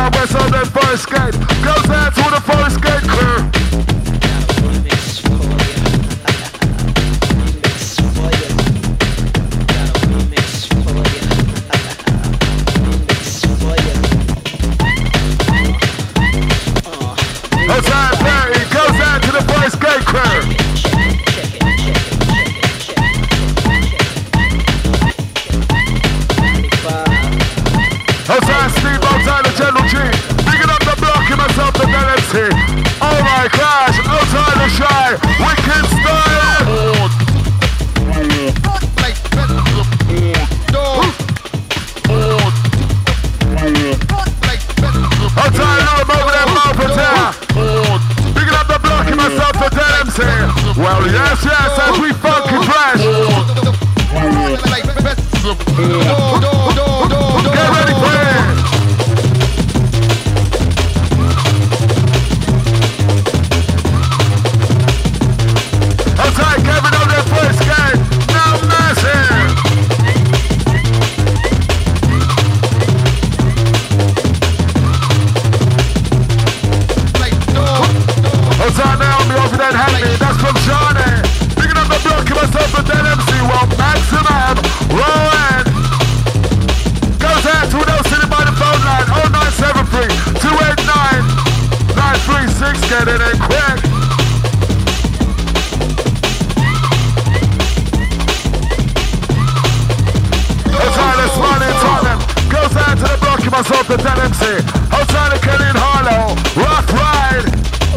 southwest of the Forest Gate. Goes out to the Forest Gate crew. Outside Barry goes out to the Forest Gate crew. Outside Steve, outside the General G. Picking up the block in myself, the L M C. Oh my gosh, outside the Shy. Wicked style. Outside Lou, over there, over there. Picking up the block in myself, the L M C. Well, yes, yes, as we funky crash. Get ready for it. Outside Kevin on the first game. Now massive. Outside Naomi over there Henry. That's from Johnny. Picking up the block of myself with L M C. Well, maximum. Rowan. Goes out to those sitting by the phone line. oh nine seven three, two eight nine, nine three six. Get it in quick. Outside the Smiley and Tottenham. Goes out to the block of myself with L M C. Outside the Kelly and Harlow. Rough ride.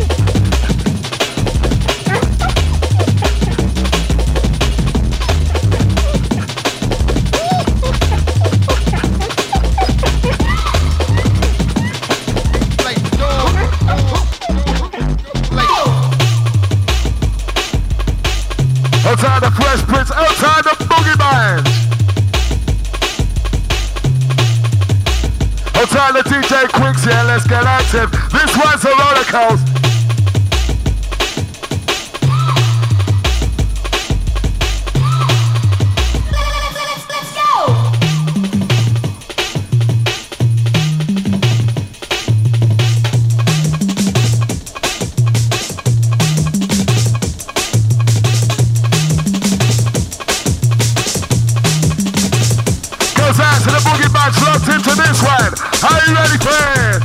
Outside the Fresh Prince, outside the Boogie Bands. Outside the D J Quicks, yeah, let's get active. This one's a roller coaster. Into this one. Are you ready for it?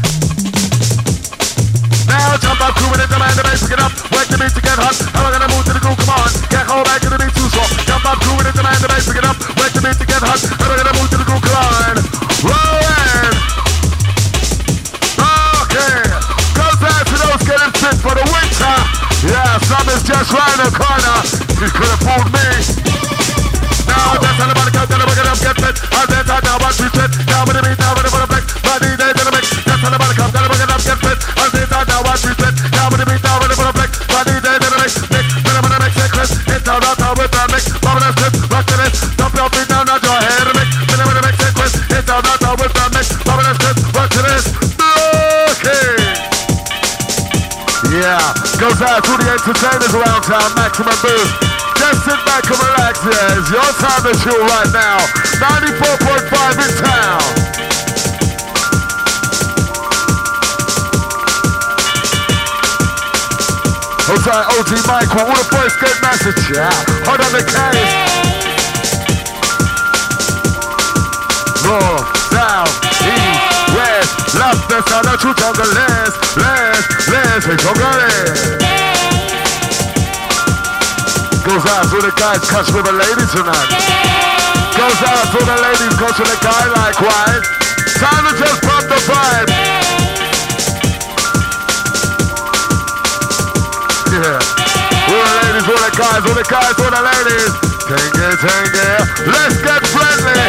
Now jump up, crew it, demand the bass, pick it up, work the beat to get hot. How am I gonna move to the groove? Come on, get hold back to the beat too slow. Jump up, crew it, demand the bass, pick it up, work the beat to get hot. How am I gonna move to the groove? Come on, rolling. Okay, goes out to those getting fit for the winter. Yeah, summer's just round the corner. You could have fooled me. Now that's all about the count, then I'm gonna get fit. I'll dance out now, watch me fit. Now with the beat, now with the full effect. Body day to the mix. That's all about the count, then I'm gonna get fit. I'll dance out now, watch me fit. Now with the beat, now with the full effect. Body day to the mix. Mix, then I'm gonna make it crisp. Hit down, out, out with the mix. Bubble and slip, rock to this. Dump your feet down, not your head mix. Then I'm gonna make it crisp. Hit down, out, out with the mix. Bubble and slip, rock to this. Okay. Yeah, goes out to the entertainers around town, maximum boost. Just sit back and relax, yeah, it's your time to chill right now. ninety-four point five in town. Outside O G Michael, all the boys get message, yeah. Hold on the case. North, south, east, west, left, the sound of true jungle, let's, let's, let's, let's go it. Goes out to the guys, catch with a lady tonight. Goes out to the ladies, goes to the guy likewise. Time to just pump the vibe. Yeah. All the ladies, all the guys, all the guys, all the ladies. Take it, take it. Let's get friendly.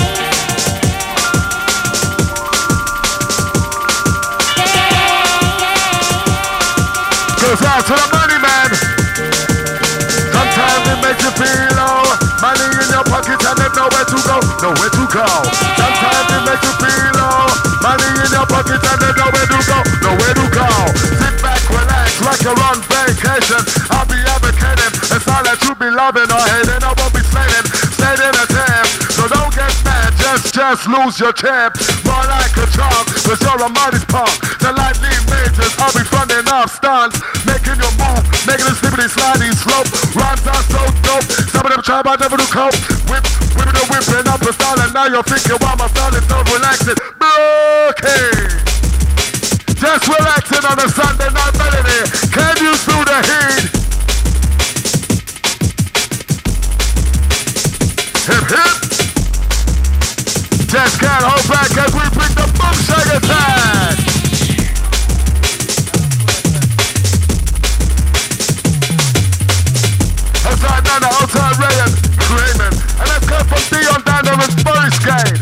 Goes out to the money man. Sometimes it makes you feel low. Money in your pocket and them nowhere to go, nowhere to go. Sometimes it makes you feel low. Money in your pocket and them nowhere to go, nowhere to go. Sit back, relax, like you're on vacation. I'll be advocating, it's all that you be loving or hating. I won't be slating, staying in a temp. So don't get mad, just, just lose your temp. More like a charm, cause you're a mighty punk. The lightning majors, I'll be fronting off stunts, making your move, making a slippity sliding slope. Rhymes are so dope, some of them try but never do cope. Whip, whipping and whipping up a style, and now you're thinking why my style is so relaxing. Okay, just relaxing on a Sunday night melody. Can you feel the heat? Hip hip. Just can't hold back as we bring the boom shake attack. Outside Nana, outside Rayan, Raymond. And let's go from Dion down to his Boris Gate.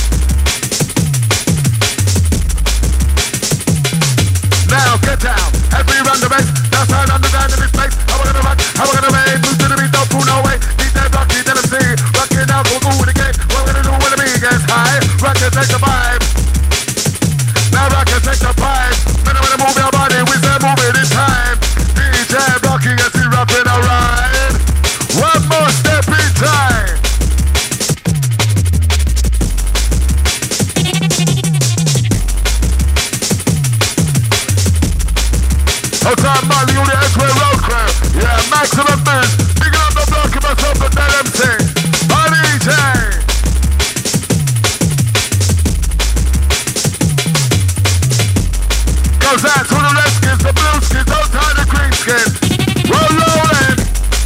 Now get down, and we run the race. That's how I'm down in this place. How we gonna rock, how we gonna make, move to the beat, don't fool no way. D J Rock, D J M C, rockin' out, go go with the game. What we gonna do when the beat gets high? Rock and take the vibe. Now rock and take the vibe. When I wanna move your body, we say move it in time. D J Rocky, yes, he rapping alright. One more step in time. Outside Molly, on the X-Way Road Crew. Yeah, maximum boost. Picking up the block of myself with that M C. On D J. Goes out to the red skins, the blue skins, outside the green skins. Roll, rolling.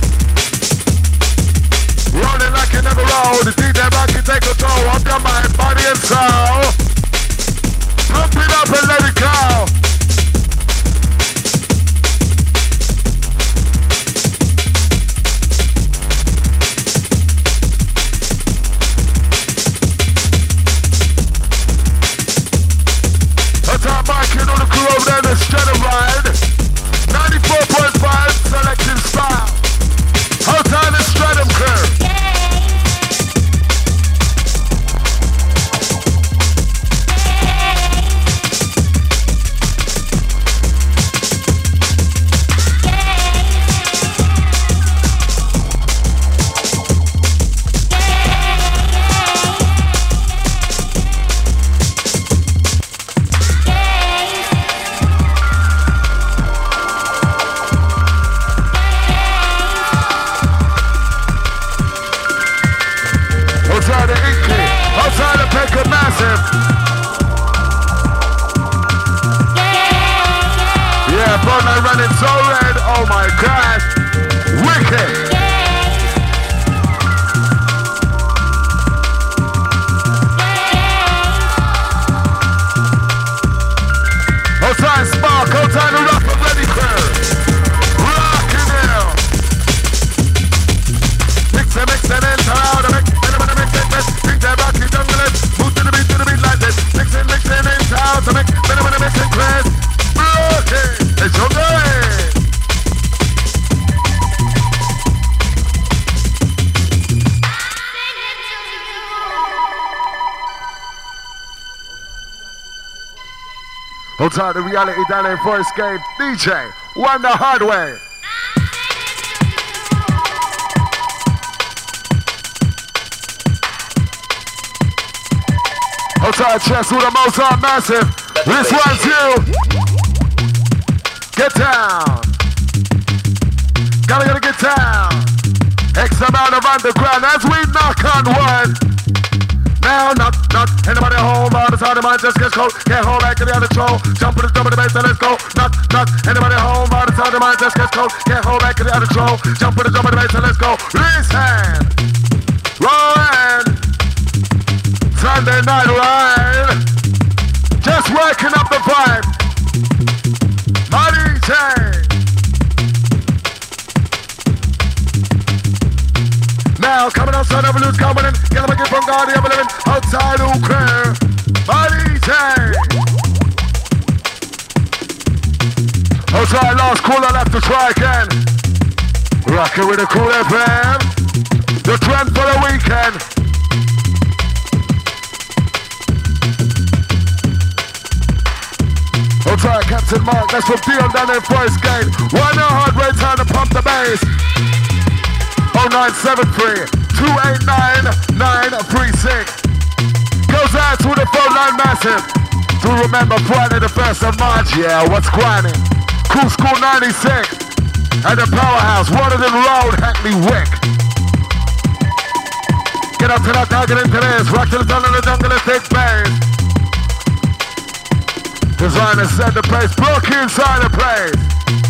Rolling like you never rolled. The D J Rock can take control of your mind, body and soul. Pump it up and let it go. Over there, the Stratum ride. ninety-four point five, selection style. Outside the Stratum curve. Running so red, oh my God, wicked. Outside Spark, outside the rock of Ready Crew. Rockin' now. Mix and mix and enter out of mix, and I'm gonna mix it, mix, mix that rocky jungle it. Move to the beat, to the beat like this. Mix and mix and enter out of mix, and I'm gonna mix it, Chris. Rockin'. It's your day! Outside the reality down in Forest Gate, D J, One the Hard Way. Outside chest with a Mozart massive. This one's you. Get down. Gotta gotta get down. X amount of underground as we knock on one. Now knock, knock. Anybody home? All the time the mind just gets cold. Can't hold back to the other troll. Jump to the jump of the bass and let's go. Knock, knock. Anybody home? All the time the mind just gets cold. Can't hold back to the other troll. Jump to the jump of the bass and let's go. Release hand. Roll hand. Sunday night ride. Just working up the vibe. Money chain. Now coming outside of a loose coming in. Get them again from God, the other living. Outside Ukraine. Money chain. Outside last call, I'll have to try again. Rockin' with a cool F M. The trend for the weekend. Outside Captain Mark, that's from Dion down there Forest Gate. One no hard way time to pump the bass. oh nine seven three, two eight nine, nine three six. Go Goes out to the phone line massive. To remember Friday the first of March. Yeah, what's grinding? Cool School ninety-six. At the Powerhouse, Waterden Road, Hackney Wick. Get up to that dog, get into this. Rock to the tunnel, the jungle, and take pain. Designer set the place, block inside the place.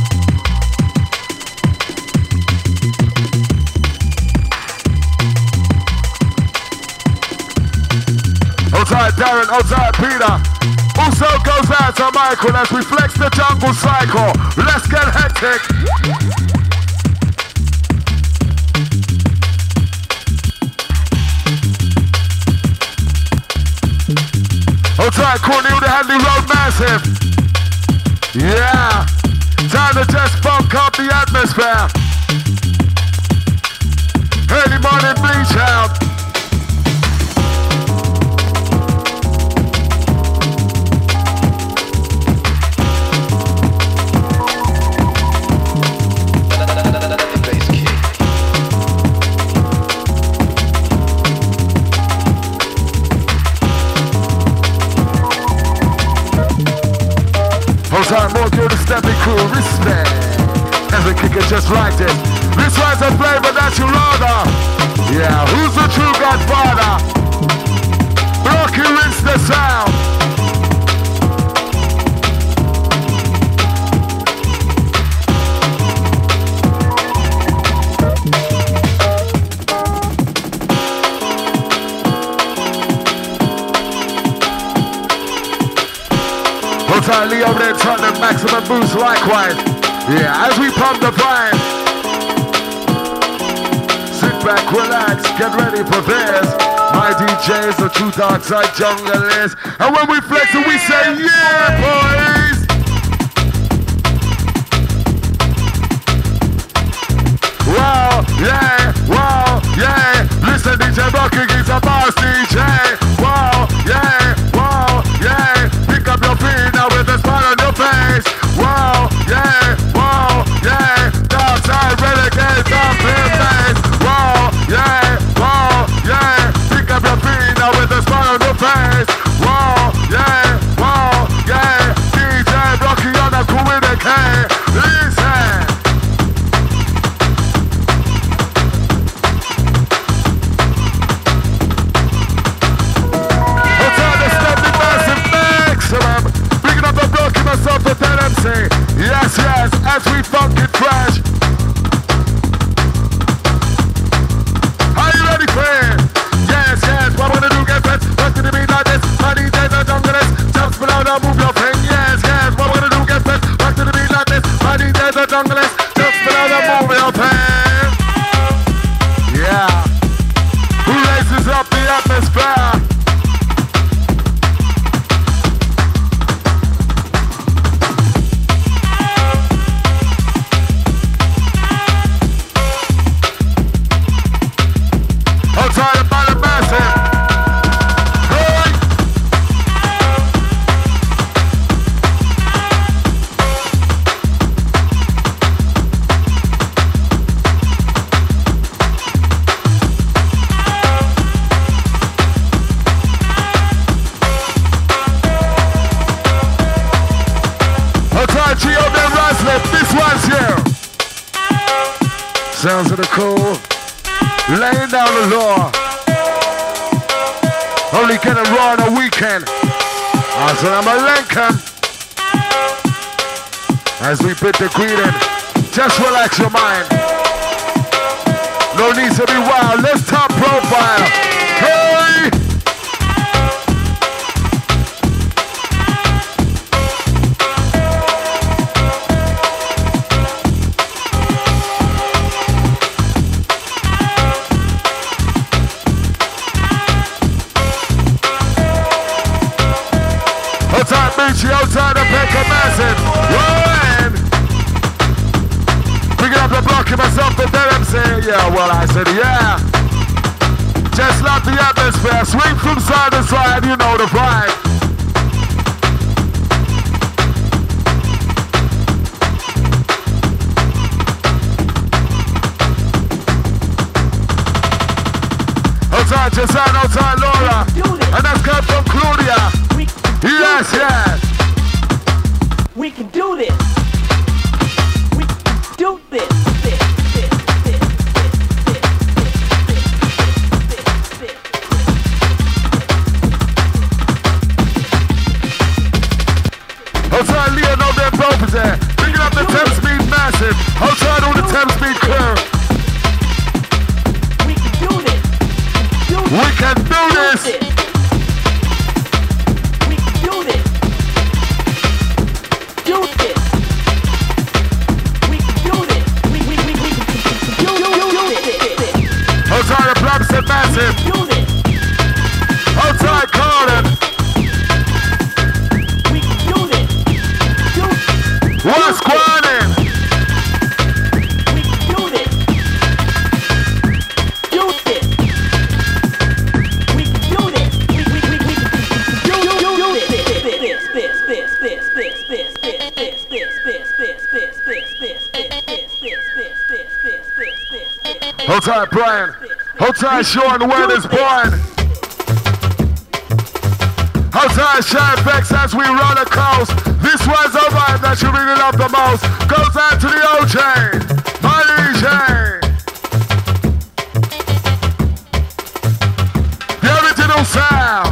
Outside Darren, outside Peter. Also goes out to Michael as we flex the jungle cycle. Let's get hectic. Outside Cornel, the Hadley Road massive. Yeah. Time to just funk up the atmosphere. Early morning bleach out. Time more good to stepping crew, respect. Every kicker just like this. This one's a flavor that you order. Yeah, who's the true godfather? Rocky rinse the sound. Outside Leo there, Tottenham, maximum boost likewise. Yeah, as we pump the vine. Sit back, relax, get ready for this. My D Js, the true dark side jungle is. And when we flex it, we say, yeah, boys! Wow, yeah, wow, yeah. Listen, D J Rocky, he's a boss D J. Wow, yeah, wow, yeah. Pick up your feet now with a smile on your face. Wow, yeah, wow, yeah. Dark side renegades on their face. Wow, yeah, wow, yeah. Pick up your feet now with a smile on your face. Wow, yeah, wow, yeah. D J Rocky on the cool with a K. Listen. Picking up the block in myself to tell them say yes, yes, as we funky crash. Are you ready for it? Yes, yes, what wanna do, get fed? What did it mean like this? Money days are junglers. Jump spin out and move your thing. Yes, yes, what wanna do, get fed? What did it mean like this? Money days are junglers. Jump spin out and move your thing. Yeah. Who raises up the atmosphere? Outside about the massive. Hey! Outside Gio Ben Raslip, this one's here. Sounds of the cool. Laying down the law. Only gonna raw on a weekend. As I'm a Lincoln. As we put the greeting, just relax your mind. No need to be wild. Let's top profile. Hey! Outside Beachy, outside the Pekka Massive. Rolling! Picking up the block in myself, the dead M C. Yeah, well, I said, yeah. Just love the atmosphere. Swing from side to side, you know the vibe. Outside Jason, outside Laura. And that's got Yes, yes. We can do this. We can do this. Outside Leon on their both there. Picking up the Thames Speed massive. Outside all the Thames Speed crew. We can do this. Do We can do this. We can do this. Do this. We can do this. We we we we can do do do this. Outside the Blabson massive. Do this. Outside Carden. We can do this. Do What's Quanin? we can do this. Do this. We can do this. We we we we can do do do do this. This this this this this this this this this this this this this. Hold tight, Brian. Hold tight, Sean, where is Brian? Hold tight, Shine Vex as we run the coast. This one's a vibe that you really love the most. Goes out to the O J, my D J. The original sound.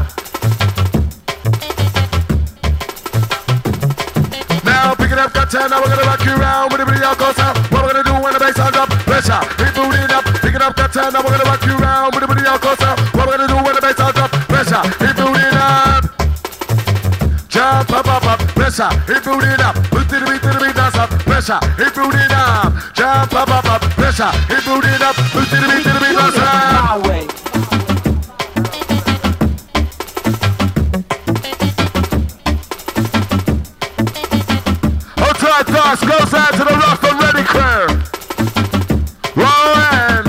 Now pick it up, got ten. Now we're gonna rock you around with the video goes out. What we're gonna do when the bass sounds up? Pressure, keep booting up. Pick it up, got ten. Now we're gonna rock you around with the video goes out. What we're gonna do when the bass sounds up? Pressure, keep booting up. Jump up, up, up, pressure, keep booting up. Put to the beat, to the beat, dance up. Pressure, keep booting up. Jump up, up, up, pressure, keep booting up. Put to the beat, to the beat, dance up. My way. Outside Dust goes out to the rough and ready crew. Rowan.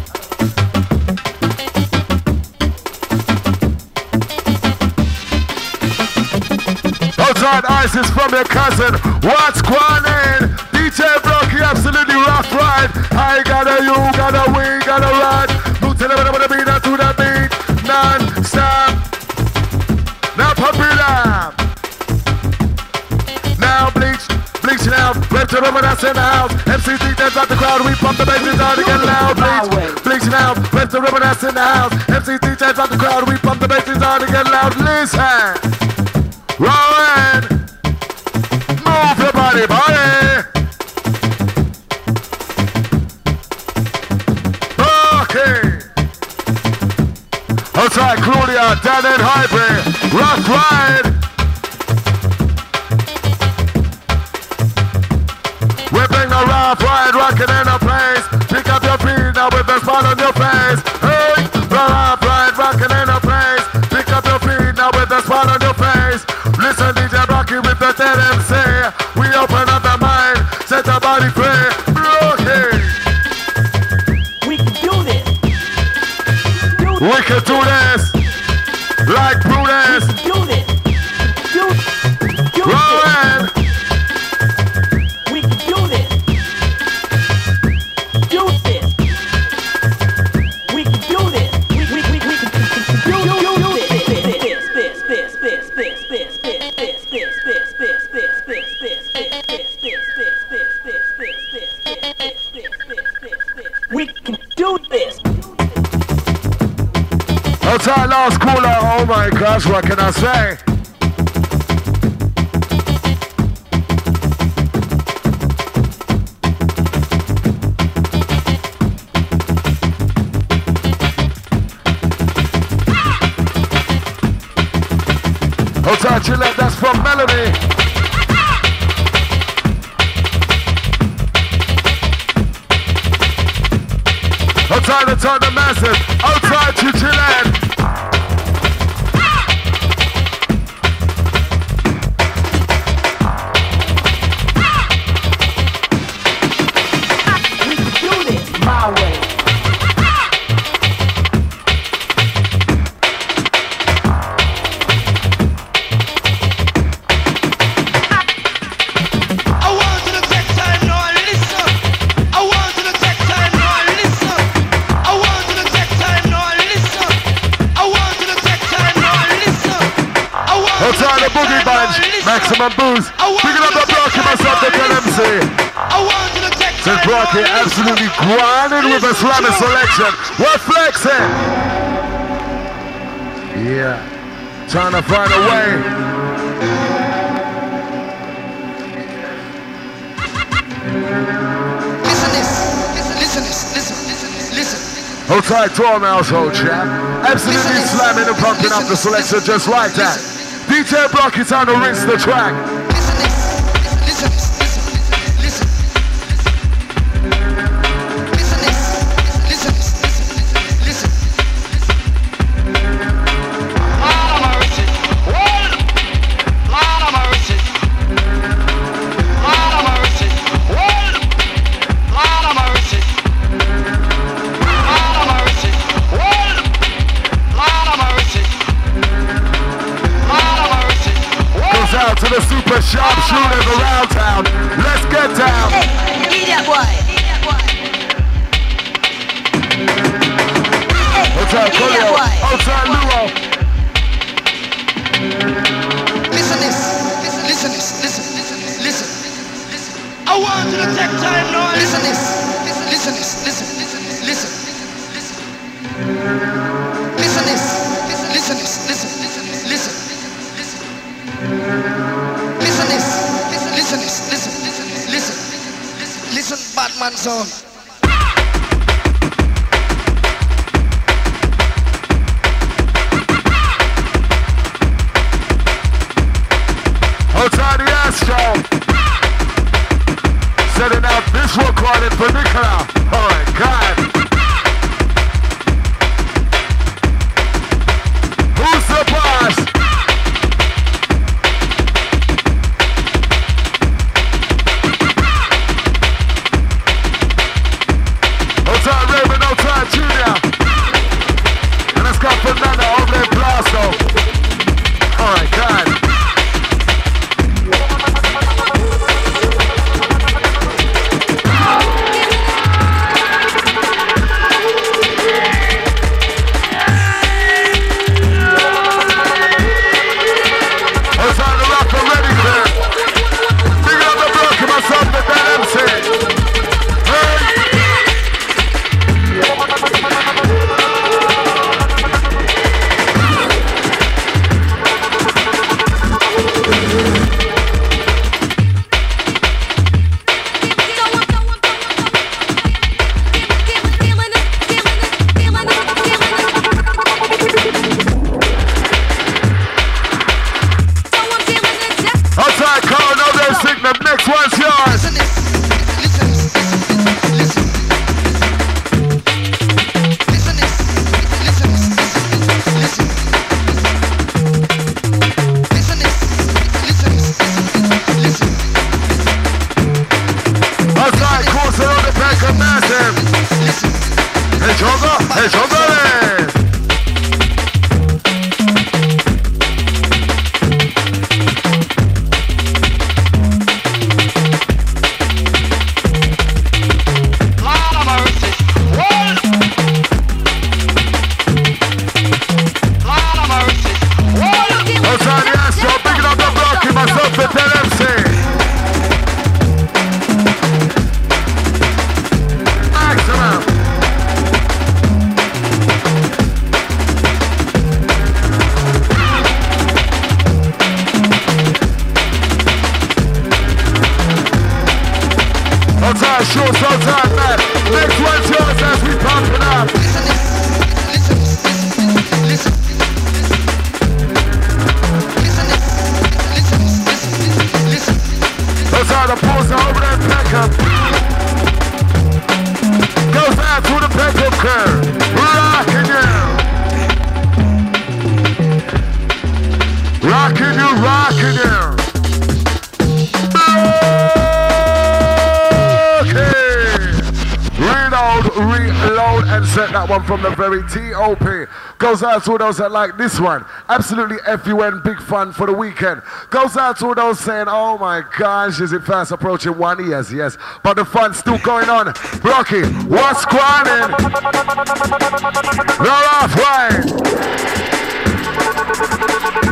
Outside Isis from your cousin. What's going in? D J Brocky, absolutely rough ride. I gotta, you gotta, we gotta ride. Move to the middle of the beat, to the beat. Non-stop. Now pump it up. Now bleach, bleach now. Left to rubber, that's in the house. M C D dance out the crowd, we pump the bass, it's hard to get loud. Bleach, bleach now. Left to rubber, that's in the house. M C D dance out the crowd, we pump the bass, it's hard to get loud. Listen, Rowan, move your body, body. Okay. Outside Claudia, down in Highbury, rough ride. Whipping a rough ride, rocking in a place. Pick up your feet now with the spot on your face. Hey, the rough ride, rocking in a place. Pick up your feet now with the spot on your face. Listen, D J Rocky with the dead M C. We open up the mind, set the body free. Okay. We can do this. Do We can do this. Like Brutus. do this. Do do Rowan. We can do this. Do this. We can do this. We we we we can do do do do this. This this this this this this this this this this this this this this. We can do this. Outside last caller. Oh my gosh, what can I say? Outside Gillette, that's from Melanie. Outside the turn the massive. Outside to Gillette. We can do this my way. I want to the tech time, no, listen. I want to the tech time, no, listen. Outside the boogie bunch, maximum booze. Picking up the block, myself the L M C. Says Brocky absolutely grinding with a slamming selection. We're flexing. Yeah. Trying to find a way. Listen this. Listen this. Listen. Listen. Listen. Hold tight to our household, chap. Absolutely slamming and pumping up the selection just like that. D J Brocky time to rinse the track. Listen this. Listen this. Listen. Listen this. Listen this. Listen. Lord of mercy. Lord of mercy. Lord of mercy. Lord of mercy. Lord of mercy. Lord of mercy. Lord of mercy. Goes out to the super sharp shooters around town. Let's get down. Hey, eat that boy. Eat that boy. Hey, Hotel eat that Colio. boy. Hotel Luo. Listen this. Listen this. Listen. Listen. Listen. I want you to take time now. Listen this. Listen this. Listen. Listen. Listen this. Listen this. Listen. Listen. Listen this. Listen this. Listen. Listen. Listen, Batman zone. Hotel the Astro. Setting out this recording for Nicola. Oh my God. Who's the boss? Hotel Raven, Hotel Junior. And it's got Fernando over there, Blasto. Oh my God. From the very T O P goes out to those that like this one. Absolutely F U N, big fun for the weekend. Goes out to those saying, oh my gosh, is it fast approaching one? Yes, yes, but the fun's still going on. Rocky, what's grinding? They're off, right?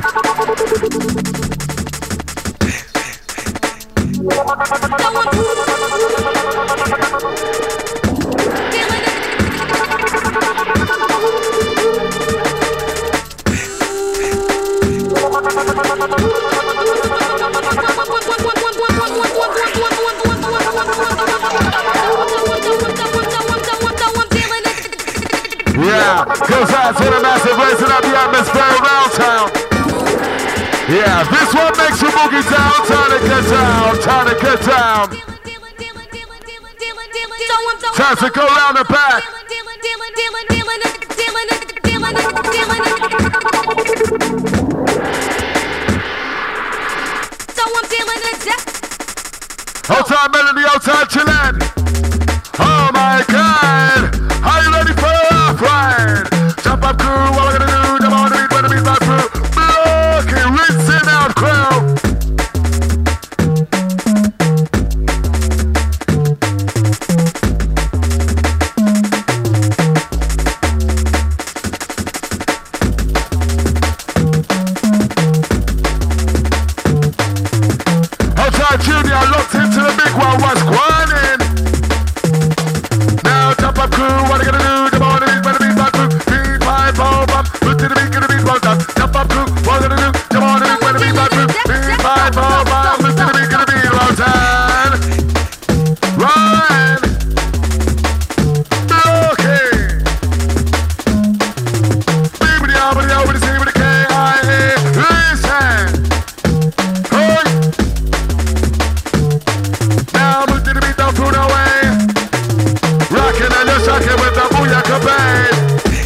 Yeah, goes out to the massive raising up the atmosphere around town. Yeah, this one makes you boogie down, time to get down, time to get down. Time to go round the back. Hold time, Melody, hold time, chillin'. Oh my God, are you ready for a ride? Jump up crew, what we're gonna do, jump on the beat, when the beat my crew. Blocking, rinsing out crew. Outside Junior locked into the big one, what's grinding? Now jump up crew, what are you gonna do? Jump on the beat, when the beat my crew. Beat my ball bump, look to the beat, get the beat one time. Jump up crew, what are you gonna do? Jump on the beat, when the beat my crew. Beat my ball bump, look to the beat, get the beat one time. Run! Okay. Beat with the R, with the O, with the C, with the K, I, A, listen. Hey. Now move to the beat, don't throw no way. Rockin' and you're shocking with the booyaka babe.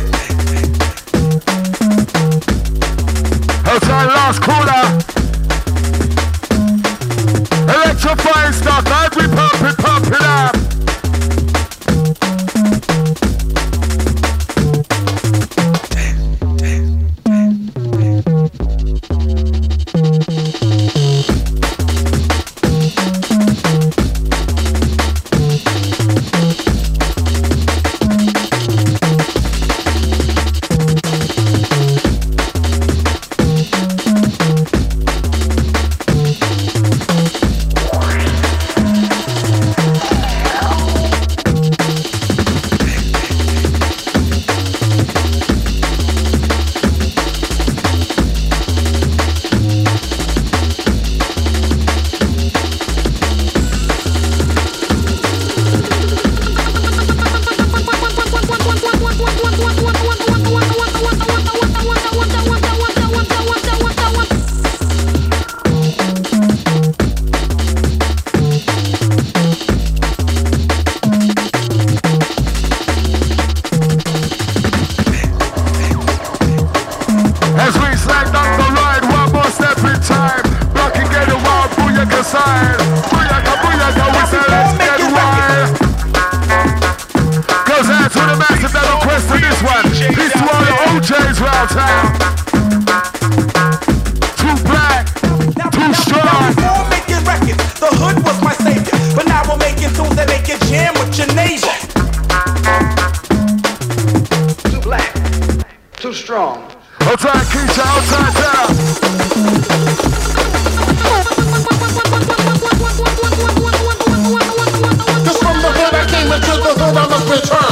Outside last corner. Electrifying stuff, as we pump it, pump it up. As we slide down the ride, one more step in time. Rockin' get it wild, booyaka side. Booyaka, booyaka, we say let's get wild. Goes out to the massive that requested this one. This one, O J's round town. Too black, too strong. Before making records, the hood was my savior. But now we're making tunes that make you jam with your neighbor. Too black, too strong. Outside Keisha, outside town. Just from the hood I came into the hood I must return.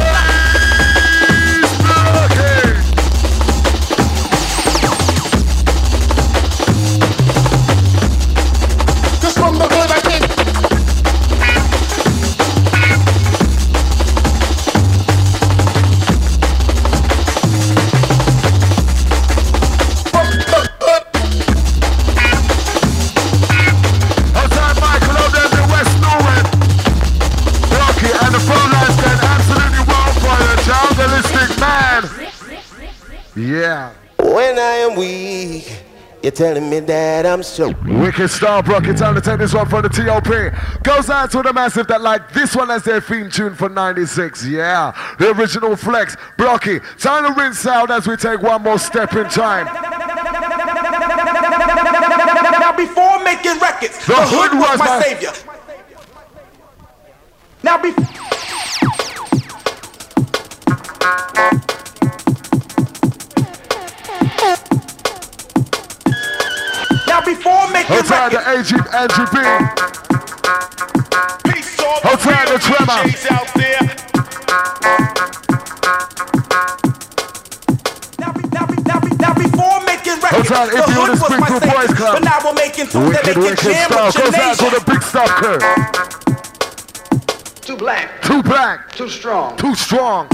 Just from the hood I came. Outside Michael over there in West Norwood. Rocky and the phone lines going absolutely wild for the journalistic man. Yeah. When I am weak, you're telling me that I'm so Wicked Star Brocky, time to take this one from the T O P. Goes out to the massive that like this one as their theme tune for ninety-six. Yeah, the original flex. Brocky, time to rinse out as we take one more step in time. Now before making records, The hood was my my- savior. Now before. before making Hold tight, the A G, Angie B. Hold tight, the Tremor. out there. Now, be, now, be, now, be, now before making records, Hold tight, the if you hood want to was speak my to savior. Boys Club. But now we're making tunes that Wicked, make it wicked jam style. with your Goes out to nation. the big stuff crew. Too black. Too black. Too strong. Too strong.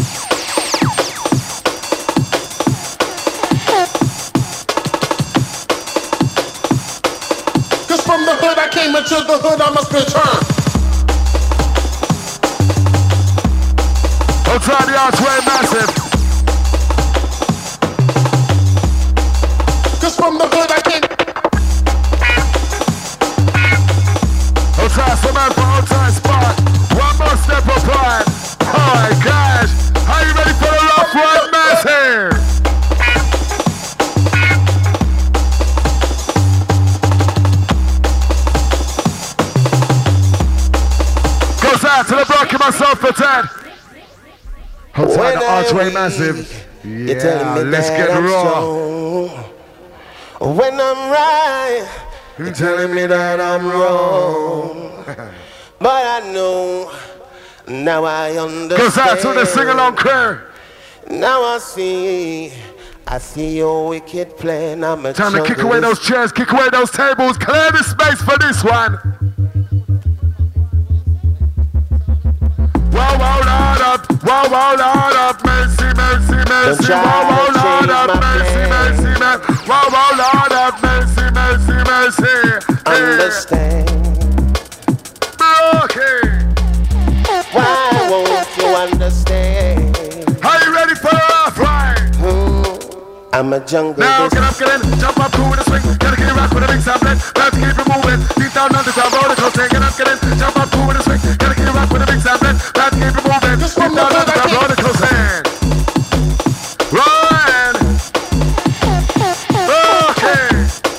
Cause from the hood I came, into the hood I must return. Outside the archway, massive. Cause from the hood I came. Outside, some man for outside spot. One more step apart. Oh my gosh. Are you ready for the rough one, massive? Goes out to the block of myself for ten. Outside the archway, massive. Yeah, let's get raw. When I'm right, you're telling me that I'm wrong. But I know, now I understand. Goes out to the sing-along crew. Now I see, I see your wicked plan. I'm a Time to kick away those chairs, kick away those tables, clear the space for this one. Wow, wow, Lord up, wow, wow, Lord up, mercy, mercy, mercy, wow, wow, Lord up, mercy, mercy, mercy, wow, wow, Lord up, mercy, mercy, mercy. Understand. Okay. Why won't you understand? Are you ready for the rough ride? I'm a jungle. Now get up, get in, jump up, cool with a swing. Gotta get it rock with a big sound blend. Let's keep it moving. Deep down underground, roller coaster. Get up, get in, jump up, cool with a swing. Gotta get it rock with a big sound blend. Let's keep it moving. Deep down underground, roller coaster. Run! Okay.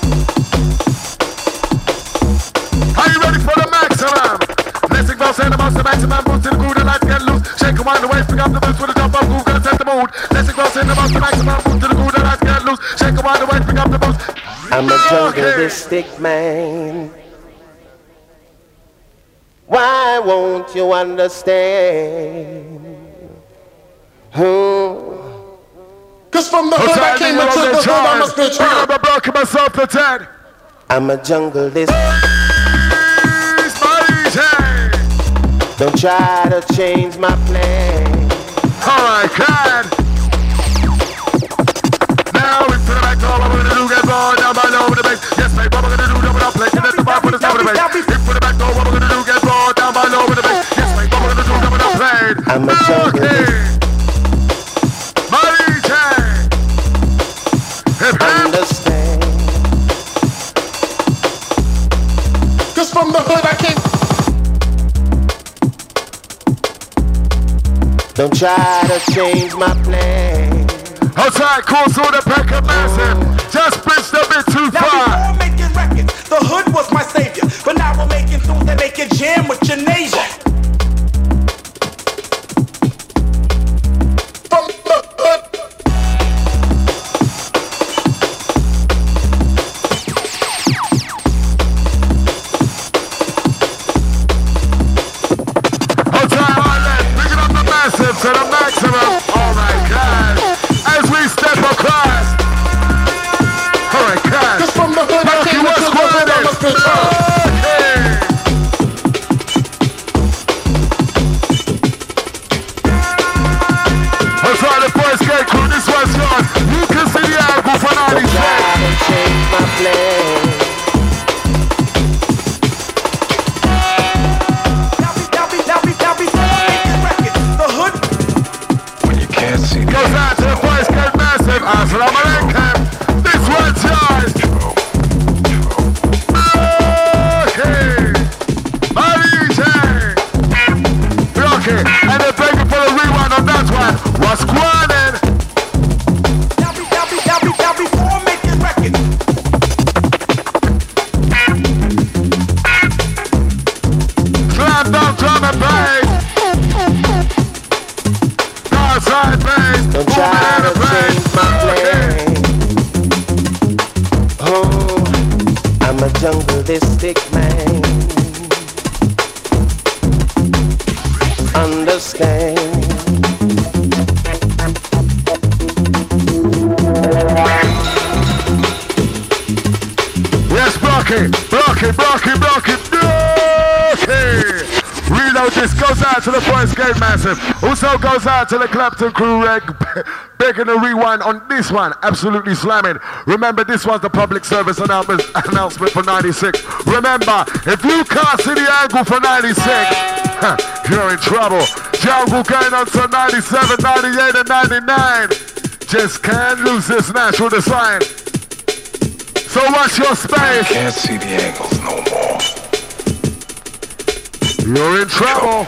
Are you ready for the maximum? Let's go, send them out to maximum. Boost to the groove, the lights get loose. Shake them on the way, pick up the boots with a jump up, groove, gonna set the mood. Let's go, send them out to maximum. Boost to the groove, the lights get loose. Shake them on the way, pick up the boots. I'm a jungleistic man. Why won't you understand? Hmm. Cause from the hood I came, into the hood I must return. I'm a block of myself to ten. I'm a jungleist. Don't try to change my plan. Alright, God. Now we put it back door, what we're gonna do, get raw, down by low with the bass. Yes, mate, what we're gonna do, double up, play, connect the bar, put us down with the bass. We put it back door, what we're gonna do, get raw, down by low with the bass. Yes, mate, what we're gonna do, double up, play. I'm a jungleist. Mary J. Hip hip. Understand. Cause from the hood I came. Don't try to change my plan. Outside, cool, so the pack of massive. Just pitched a bit too Now far. before making records, the hood was my savior. But now we're making tunes that make it jam with your neighbor. From the hood. To the maximum. Oh my God. As we step across. All right, God. Cause from the hood I came, into the hood jungle district man. Understand. Yes, block it, block it, block it, block it, block it. Reload this goes out to the Forest Gate Massive. Also goes out to the Clapton crew, Reg. Begging a rewind on this one. Absolutely slamming. Remember, this was the public service announcement, announcement for ninety-six. Remember, if you can't see the angle for ninety-six, huh, you're in trouble. Jungle going on to ninety-seven, ninety-eight, and ninety-nine. Just can't lose this natural design. So what's your space? Can't see the angles no more. You're in trouble.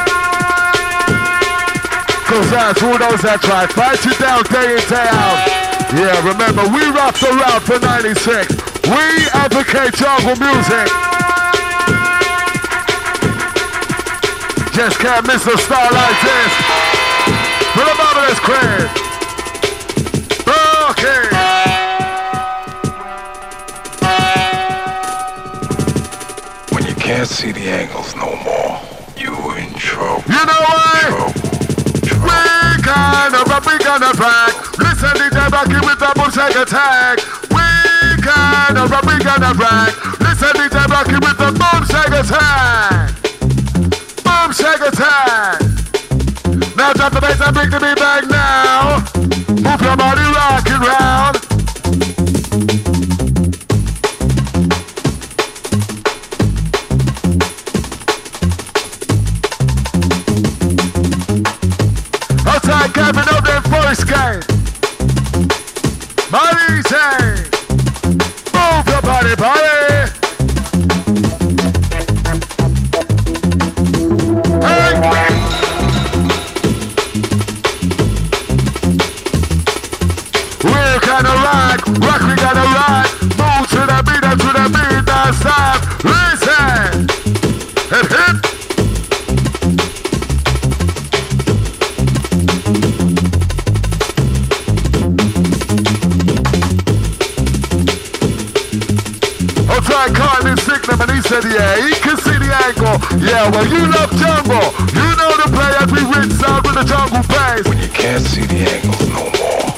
Goes out to all those that try. Fight you down day in, day out. Yeah, remember, we rock the route for ninety-six. We advocate jungle music. Just can't miss a star like this. Put them out of this crib. Okay. Can't see the angles no more. You in trouble. You know why? We gonna rock, we gonna rock. Listen to the rocky with the bullshag attack. We gonna rock, we gonna rock. Listen to the rocky with the bullshag attack. Bullshag attack. Now drop the bass and bring the beat back now. Move your body rocking round. Outside Kevin up there first game. Money say, move your body, body. Hey. We're gonna rock, rock we gonna rock. Move to the beat, up to the beat, don't stop. Listen, hit hit. Outside Carlin Signum and he said, yeah, he can see the angle. Yeah, well, you love jungle. You know the play as we rinse sound with the jungle bass. When you can't see the angles no more.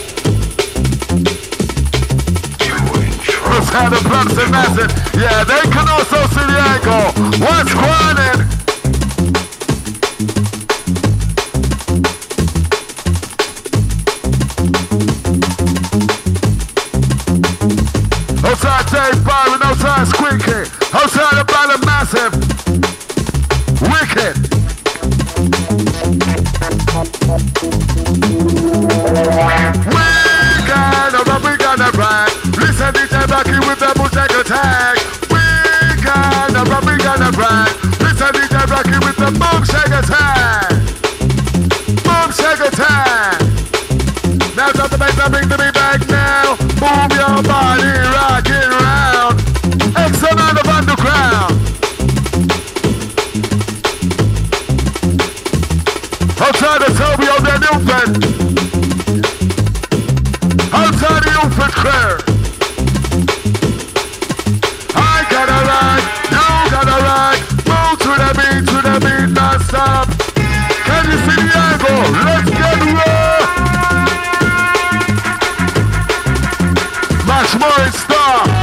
You in trouble. Let's have the plumps and massive. Yeah, they can also see the angle. What's grinding? Outside Dave Byron, outside Squeaky, outside the Battle Massive, Wicked. We gonna rock, we gonna rock. Listen to D J Rocky with the Bullshag attack. We gonna rock, we gonna rock. Listen to D J Rocky with the Bullshag attack. Bullshag attack. Now drop the bass and bring the beat back now. Move your body, rock it round. X amount of underground. Outside the Toby of the Newfound. Outside the Newfound clear. I gotta rock, you gotta rock. Move to the beat, to the beat, non stop. Can you see the angle? Let's get raw. Much more in star.